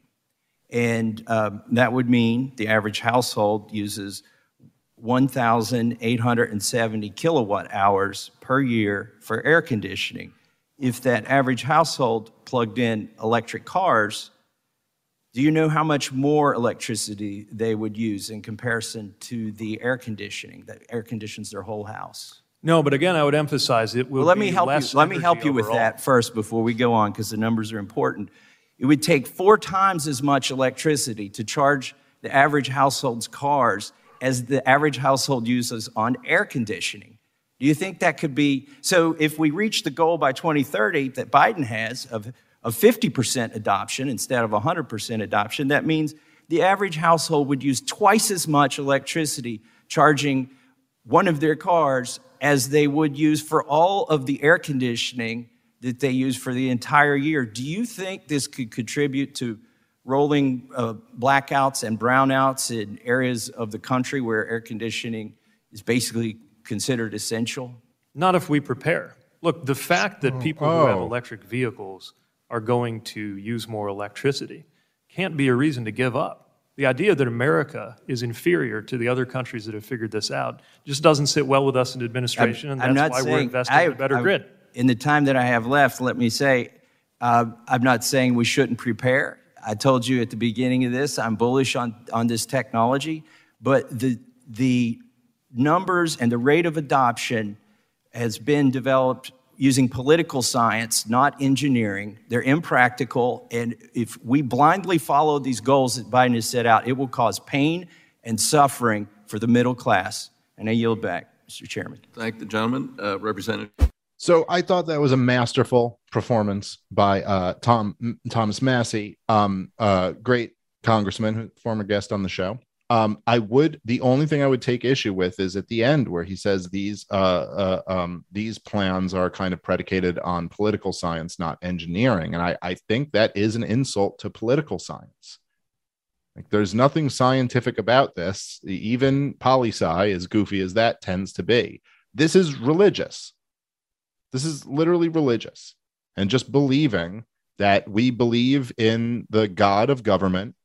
and um, that would mean the average household uses one thousand eight hundred seventy kilowatt hours per year for air conditioning. If that average household plugged in electric cars, do you know how much more electricity they would use in comparison to the air conditioning that air conditions their whole house? No, but again, I would emphasize it will well, let be me help less you. Let me help you overall. with that first before we go on, because the numbers are important. It would take four times as much electricity to charge the average household's cars as the average household uses on air conditioning. Do you think that could be? So if we reach the goal by twenty thirty that Biden has of of fifty percent adoption instead of one hundred percent adoption, that means the average household would use twice as much electricity charging one of their cars as they would use for all of the air conditioning that they use for the entire year. Do you think this could contribute to rolling uh, blackouts and brownouts in areas of the country where air conditioning is basically considered essential? Not if we prepare. Look, the fact that people oh. who have electric vehicles are going to use more electricity can't be a reason to give up. The idea that America is inferior to the other countries that have figured this out just doesn't sit well with us in administration, I'm, and that's I'm why saying, we're investing I, in a better I, grid. In the time that I have left, let me say, uh, I'm not saying we shouldn't prepare. I told you at the beginning of this, I'm bullish on, on this technology, but the, the numbers and the rate of adoption has been developed using political science, not engineering. They're impractical, and if we blindly follow these goals that Biden has set out, it will cause pain and suffering for the middle class. And I yield back, Mister Chairman. Thank the gentleman. Uh, Representative. So I thought that was a masterful performance by uh, Tom Thomas Massie, um, uh, great congressman, former guest on the show. Um, I would, the only thing I would take issue with is at the end where he says these uh, uh, um, these plans are kind of predicated on political science, not engineering. And I, I think that is an insult to political science. Like, there's nothing scientific about this, even poli-sci, as goofy as that tends to be. This is religious. This is literally religious. And just believing that we believe in the God of government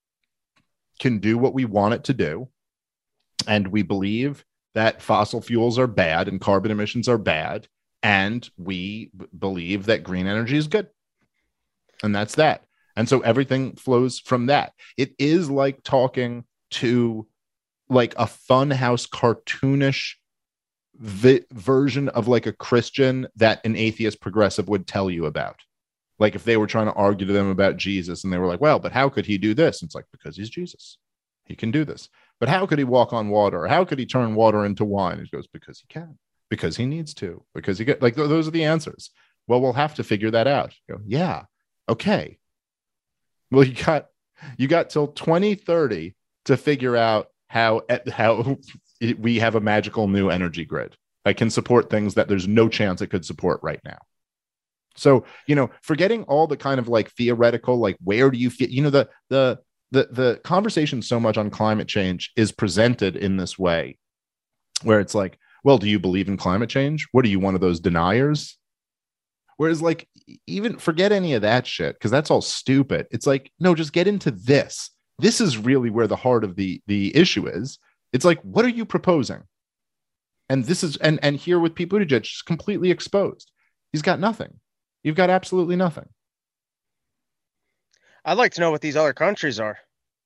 can do what we want it to do. And we believe that fossil fuels are bad and carbon emissions are bad. And we b- believe that green energy is good. And that's that. And so everything flows from that. It is like talking to like a funhouse cartoonish vi- version of like a Christian that an atheist progressive would tell you about. Like if they were trying to argue to them about Jesus and they were like, well, but how could he do this? And it's like, because he's Jesus. He can do this. But how could he walk on water? Or how could he turn water into wine? He goes, because he can. Because he needs to. Because he get like th- those are the answers. Well, we'll have to figure that out. You go, yeah. Okay. Well, you got you got till twenty thirty to figure out how how it, we have a magical new energy grid that can support things that there's no chance it could support right now. So, you know, forgetting all the kind of like theoretical, like where do you fit, you know, the the the the conversation so much on climate change is presented in this way, where it's like, well, do you believe in climate change? What are you, one of those deniers? Whereas, like, even forget any of that shit, because that's all stupid. It's like, no, just get into this. This is really where the heart of the the issue is. It's like, what are you proposing? And this is and and here with Pete Buttigieg, just completely exposed. He's got nothing. You've got absolutely nothing. I'd like to know what these other countries are.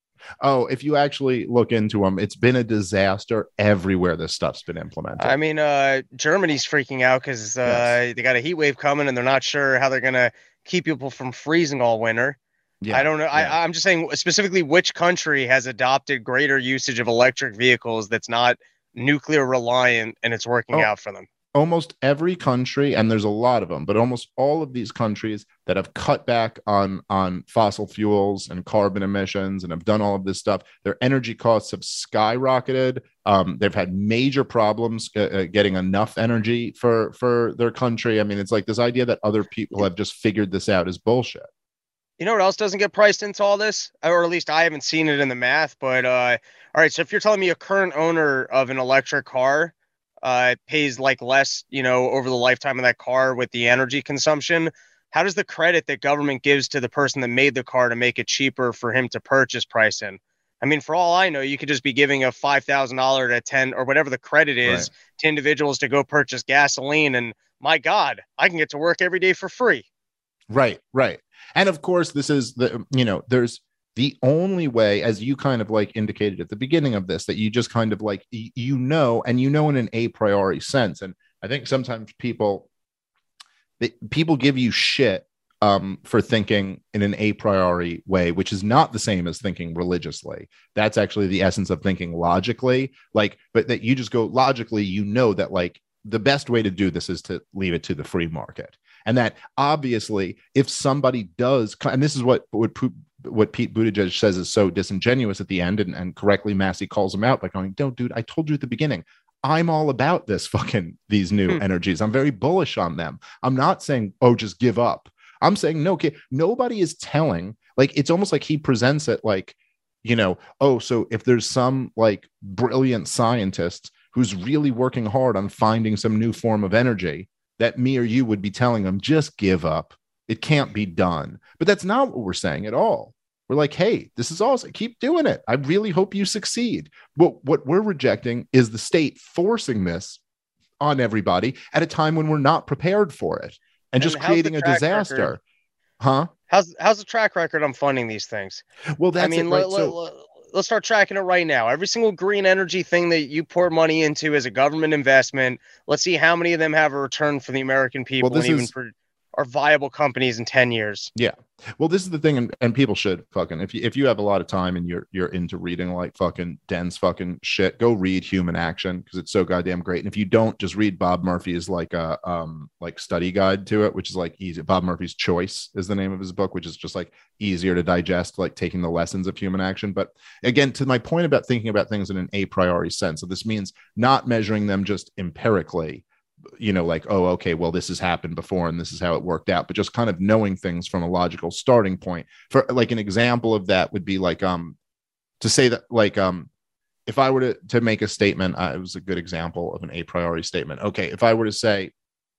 Oh, if you actually look into them, it's been a disaster everywhere this stuff's been implemented. I mean, uh, Germany's freaking out because uh, yes. they got a heat wave coming and they're not sure how they're going to keep people from freezing all winter. Yeah, I don't know. Yeah. I, I'm just saying specifically which country has adopted greater usage of electric vehicles that's not nuclear reliant and it's working oh, out for them. Almost every country, and there's a lot of them, but almost all of these countries that have cut back on, on fossil fuels and carbon emissions and have done all of this stuff, their energy costs have skyrocketed. Um, they've had major problems uh, uh, getting enough energy for, for their country. I mean, it's like this idea that other people have just figured this out is bullshit. You know what else doesn't get priced into all this? Or at least I haven't seen it in the math, but uh, all right. So if you're telling me a current owner of an electric car uh, pays like less, you know, over the lifetime of that car with the energy consumption, how does the credit that government gives to the person that made the car to make it cheaper for him to purchase price in? I mean, for all I know, you could just be giving a five thousand dollars to ten or whatever the credit is right. to individuals to go purchase gasoline. And my God, I can get to work every day for free. Right, right. And of course, this is the, you know, there's the only way, as you kind of like indicated at the beginning of this, that you just kind of like, you know, and you know, in an a priori sense. And I think sometimes people, they, people give you shit um, for thinking in an a priori way, which is not the same as thinking religiously. That's actually the essence of thinking logically, like, but that you just go logically, you know, that like the best way to do this is to leave it to the free market. And that obviously, if somebody does, and this is what what, what Pete Buttigieg says is so disingenuous at the end, and, and correctly Massey calls him out by going, "No, dude, I told you at the beginning, I'm all about this fucking these new hmm. energies. I'm very bullish on them. I'm not saying, oh, just give up. I'm saying, no, okay, nobody is telling, like, it's almost like he presents it like, you know, oh, so if there's some like brilliant scientist who's really working hard on finding some new form of energy, that me or you would be telling them, just give up. It can't be done. But that's not what we're saying at all. We're like, hey, this is awesome. Keep doing it. I really hope you succeed. But what we're rejecting is the state forcing this on everybody at a time when we're not prepared for it and, and just creating a disaster. Record? Huh? How's how's the track record on funding these things? Well, that's I mean, it, right? l- so, l- let's start tracking it right now. Every single green energy thing that you pour money into is a government investment. Let's see how many of them have a return for the American people, well, and even is, for are viable companies in ten years. Yeah. Well, this is the thing, and, and people should fucking, if you if you have a lot of time and you're you're into reading like fucking dense fucking shit, go read Human Action, because it's so goddamn great. And if you don't, just read Bob Murphy's like a um like study guide to it, which is like easy. Bob Murphy's Choice is the name of his book, which is just like easier to digest, like taking the lessons of human action. But again, to my point about thinking about things in an a priori sense, so this means not measuring them just empirically, you know, like, oh, okay, well, this has happened before and this is how it worked out, but just kind of knowing things from a logical starting point. For like an example of that would be like, um, to say that, like, um, if I were to, to make a statement, uh, it was a good example of an a priori statement. Okay. If I were to say,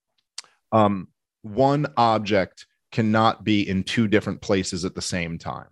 um, one object cannot be in two different places at the same time.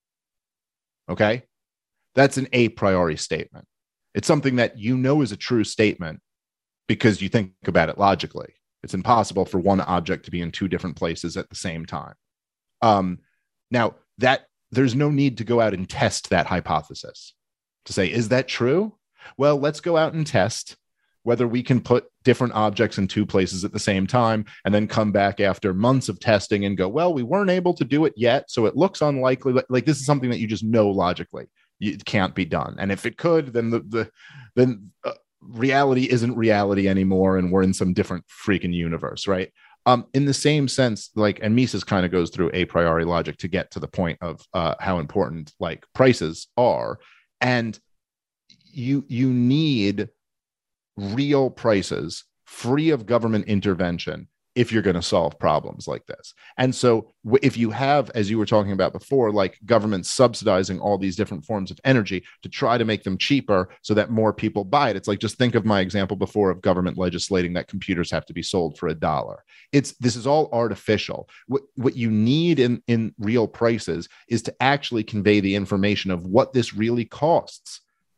Okay. That's an a priori statement. It's something that, you know, is a true statement, because you think about it logically. It's impossible for one object to be in two different places at the same time. Um, now, that there's no need to go out and test that hypothesis to say, is that true? Well, let's go out and test whether we can put different objects in two places at the same time, and then come back after months of testing and go, well, we weren't able to do it yet, so it looks unlikely. Like, this is something that you just know logically it can't be done. And if it could, then the, the then uh, reality isn't reality anymore, and we're in some different freaking universe, right? Um, in the same sense, like, and Mises kind of goes through a priori logic to get to the point of uh, how important like prices are, and you you need real prices free of government intervention if you're going to solve problems like this. And so w- if you have, as you were talking about before, like government subsidizing all these different forms of energy to try to make them cheaper so that more people buy it. It's like, just think of my example before of government legislating that computers have to be sold for a dollar. It's, this is all artificial. What, what you need in, in real prices is to actually convey the information of what this really costs.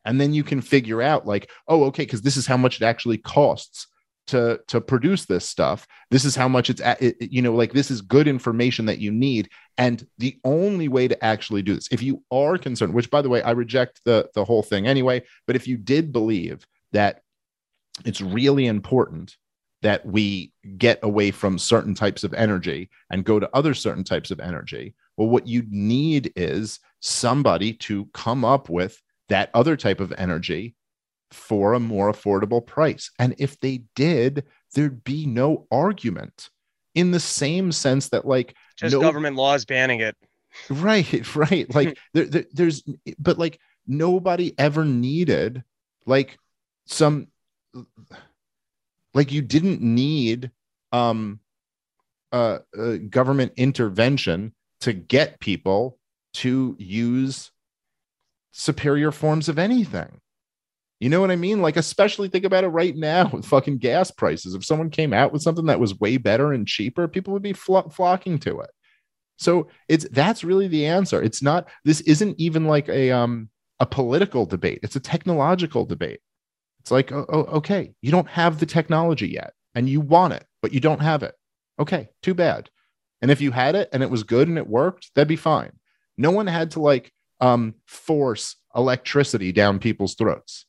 And then you can figure out like, oh, okay, because this is how much it actually costs to to produce this stuff. This is how much it's at, it, you know, like this is good information that you need. And the only way to actually do this, if you are concerned, which by the way, I reject the the whole thing anyway, but if you did believe that it's really important that we get away from certain types of energy and go to other certain types of energy, well, what you need is somebody to come up with that other type of energy for a more affordable price. And if they did, there'd be no argument, in the same sense that like just no, government laws banning it. Right, right. Like there, there, there's, but like nobody ever needed like some, like you didn't need um, uh, uh, government intervention to get people to use superior forms of anything. You know what I mean? Like, especially think about it right now with fucking gas prices. If someone came out with something that was way better and cheaper, people would be flo- flocking to it. So it's, that's really the answer. It's not, this isn't even like a, um, a political debate. It's a technological debate. It's like, oh, oh, okay, you don't have the technology yet and you want it, but you don't have it. Okay, too bad. And if you had it and it was good and it worked, that'd be fine. No one had to like um, force electricity down people's throats.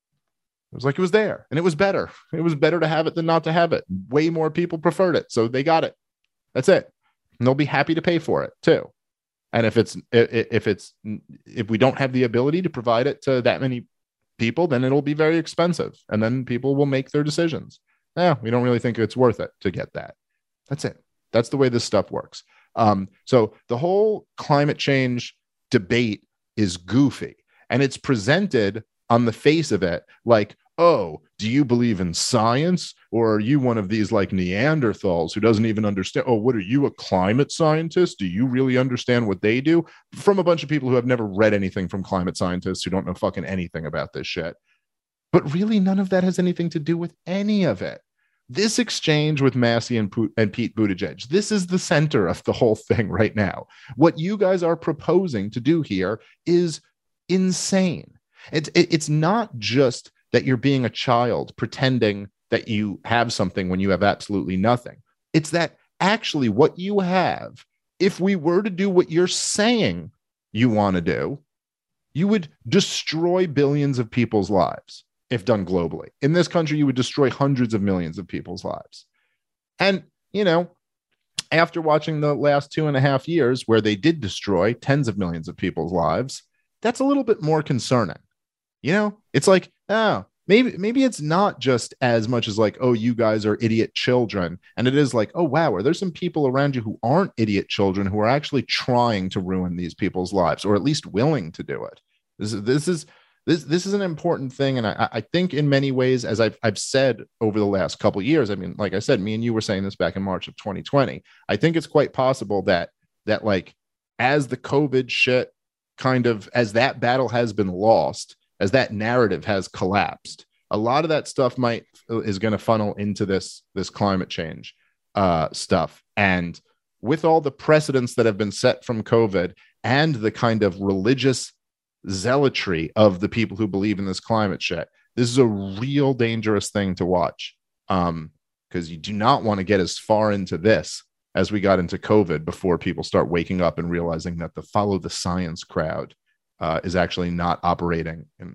It was like it was there and it was better. It was better to have it than not to have it. Way more people preferred it. So they got it. That's it. And they'll be happy to pay for it too. And if it's, if it's, if we don't have the ability to provide it to that many people, then it'll be very expensive. And then people will make their decisions. Yeah, we don't really think it's worth it to get that. That's it. That's the way this stuff works. Um, so the whole climate change debate is goofy, and it's presented on the face of it like, oh, do you believe in science, or are you one of these like Neanderthals who doesn't even understand? Oh, what are you, a climate scientist? Do you really understand what they do? From a bunch of people who have never read anything from climate scientists who don't know fucking anything about this shit. But really, none of that has anything to do with any of it. This exchange with Massey and, P- and Pete Buttigieg, this is the center of the whole thing right now. What you guys are proposing to do here is insane. It's, it, it's not just that you're being a child pretending that you have something when you have absolutely nothing. It's that actually what you have, if we were to do what you're saying you want to do, you would destroy billions of people's lives. If done globally. In this country, you would destroy hundreds of millions of people's lives. And, you know, after watching the last two and a half years where they did destroy tens of millions of people's lives, that's a little bit more concerning. You know, it's like, oh, maybe, maybe it's not just as much as like, oh, you guys are idiot children. And it is like, oh, wow, are there some people around you who aren't idiot children who are actually trying to ruin these people's lives, or at least willing to do it? This is, this is, This this is an important thing, and I, I think in many ways, as I've I've said over the last couple of years, I mean, like I said, me and you were saying this back in March of twenty twenty. I think it's quite possible that that like as the COVID shit kind of as that battle has been lost, as that narrative has collapsed, a lot of that stuff might is going to funnel into this this climate change uh, stuff, and with all the precedents that have been set from COVID and the kind of religious zealotry of the people who believe in this climate shit, this is a real dangerous thing to watch, um because you do not want to get as far into this as we got into COVID before people start waking up and realizing that the follow the science crowd uh, is actually not operating in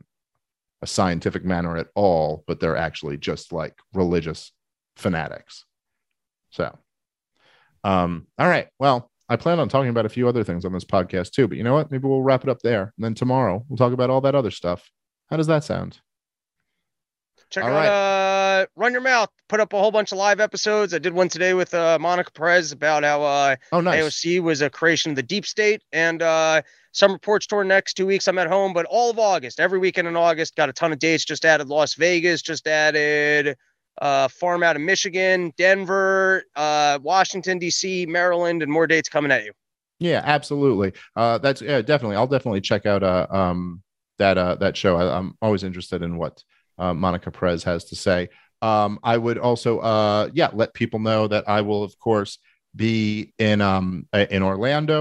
a scientific manner at all, but they're actually just like religious fanatics. So um all right, well, I plan on talking about a few other things on this podcast too, but you know what? Maybe we'll wrap it up there. And then tomorrow we'll talk about all that other stuff. How does that sound? Check all out right. uh, Run Your Mouth. Put up a whole bunch of live episodes. I did one today with uh, Monica Perez about how uh, oh, nice. A O C was a creation of the deep state. And uh, some reports tour next two weeks. I'm at home, but all of August, every weekend in August, got a ton of dates. Just added Las Vegas, just added uh, farm out of Michigan, Denver, uh, Washington, D C, Maryland, and more dates coming at you. Yeah, absolutely. Uh, that's yeah, definitely. I'll definitely check out uh, um, that uh, that show. I, I'm always interested in what uh, Monica Perez has to say. Um, I would also, uh, yeah, let people know that I will, of course, be in um, in Orlando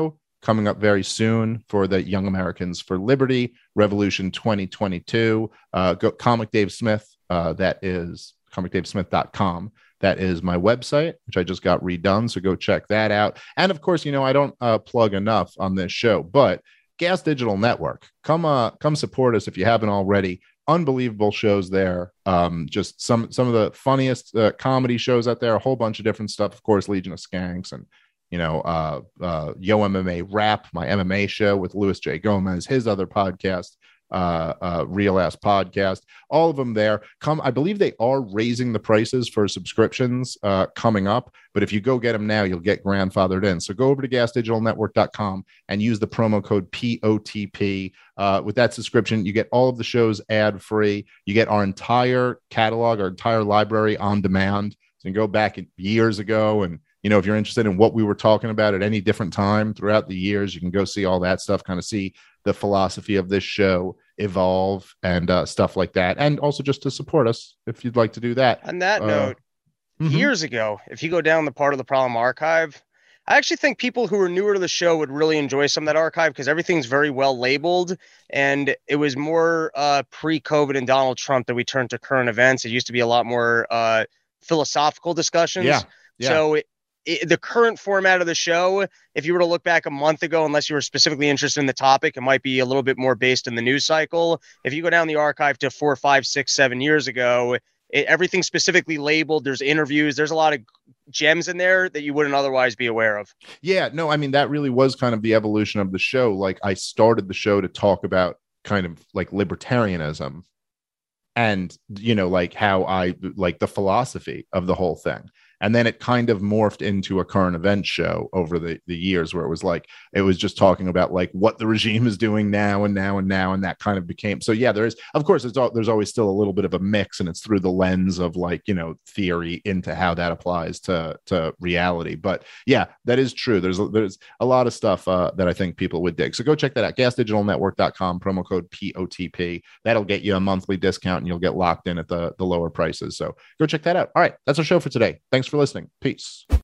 coming up very soon for the Young Americans for Liberty Revolution twenty twenty-two. Uh, go Comic Dave Smith. Uh, that is comic dave smith dot com. That is my website, which I just got redone. So go check that out. And of course, you know, I don't uh, plug enough on this show, but Gas Digital Network, come uh, come support us if you haven't already. Unbelievable shows there. Um, just some some of the funniest uh, comedy shows out there. A whole bunch of different stuff. Of course, Legion of Skanks and you know uh, uh, Yo M M A Rap, my M M A show with Louis J. Gomez, his other podcast. Uh, uh, Real Ass Podcast, all of them there. Come, I believe they are raising the prices for subscriptions uh, coming up, but if you go get them now, you'll get grandfathered in. So go over to gas digital network dot com and use the promo code P O T P. Uh, with that subscription, you get all of the shows ad free. You get our entire catalog, our entire library on demand. So you can go back years ago and you know, if you're interested in what we were talking about at any different time throughout the years, you can go see all that stuff, kind of see the philosophy of this show evolve and uh, stuff like that. And also just to support us if you'd like to do that. On that uh, note, mm-hmm. years ago, if you go down the Part of the Problem archive, I actually think people who are newer to the show would really enjoy some of that archive because everything's very well labeled. And it was more uh, pre-COVID and Donald Trump that we turned to current events. It used to be a lot more uh, philosophical discussions. Yeah. yeah. So it, It, the current format of the show, if you were to look back a month ago, unless you were specifically interested in the topic, it might be a little bit more based in the news cycle. If you go down the archive to four, five, six, seven years ago, it, everything's specifically labeled. There's interviews. There's a lot of gems in there that you wouldn't otherwise be aware of. Yeah, no, I mean, that really was kind of the evolution of the show. Like I started the show to talk about kind of like libertarianism and, you know, like how I like the philosophy of the whole thing. And then it kind of morphed into a current event show over the, the years where it was like, it was just talking about like what the regime is doing now and now and now. And that kind of became, so yeah, there is, of course, there's, all, there's always still a little bit of a mix and it's through the lens of like, you know, theory into how that applies to, to reality. But yeah, that is true. There's, there's a lot of stuff uh, that I think people would dig. So go check that out. gas digital network dot com, promo code P O T P. That'll get you a monthly discount and you'll get locked in at the, the lower prices. So go check that out. All right. That's our show for today. Thanks for listening. Peace.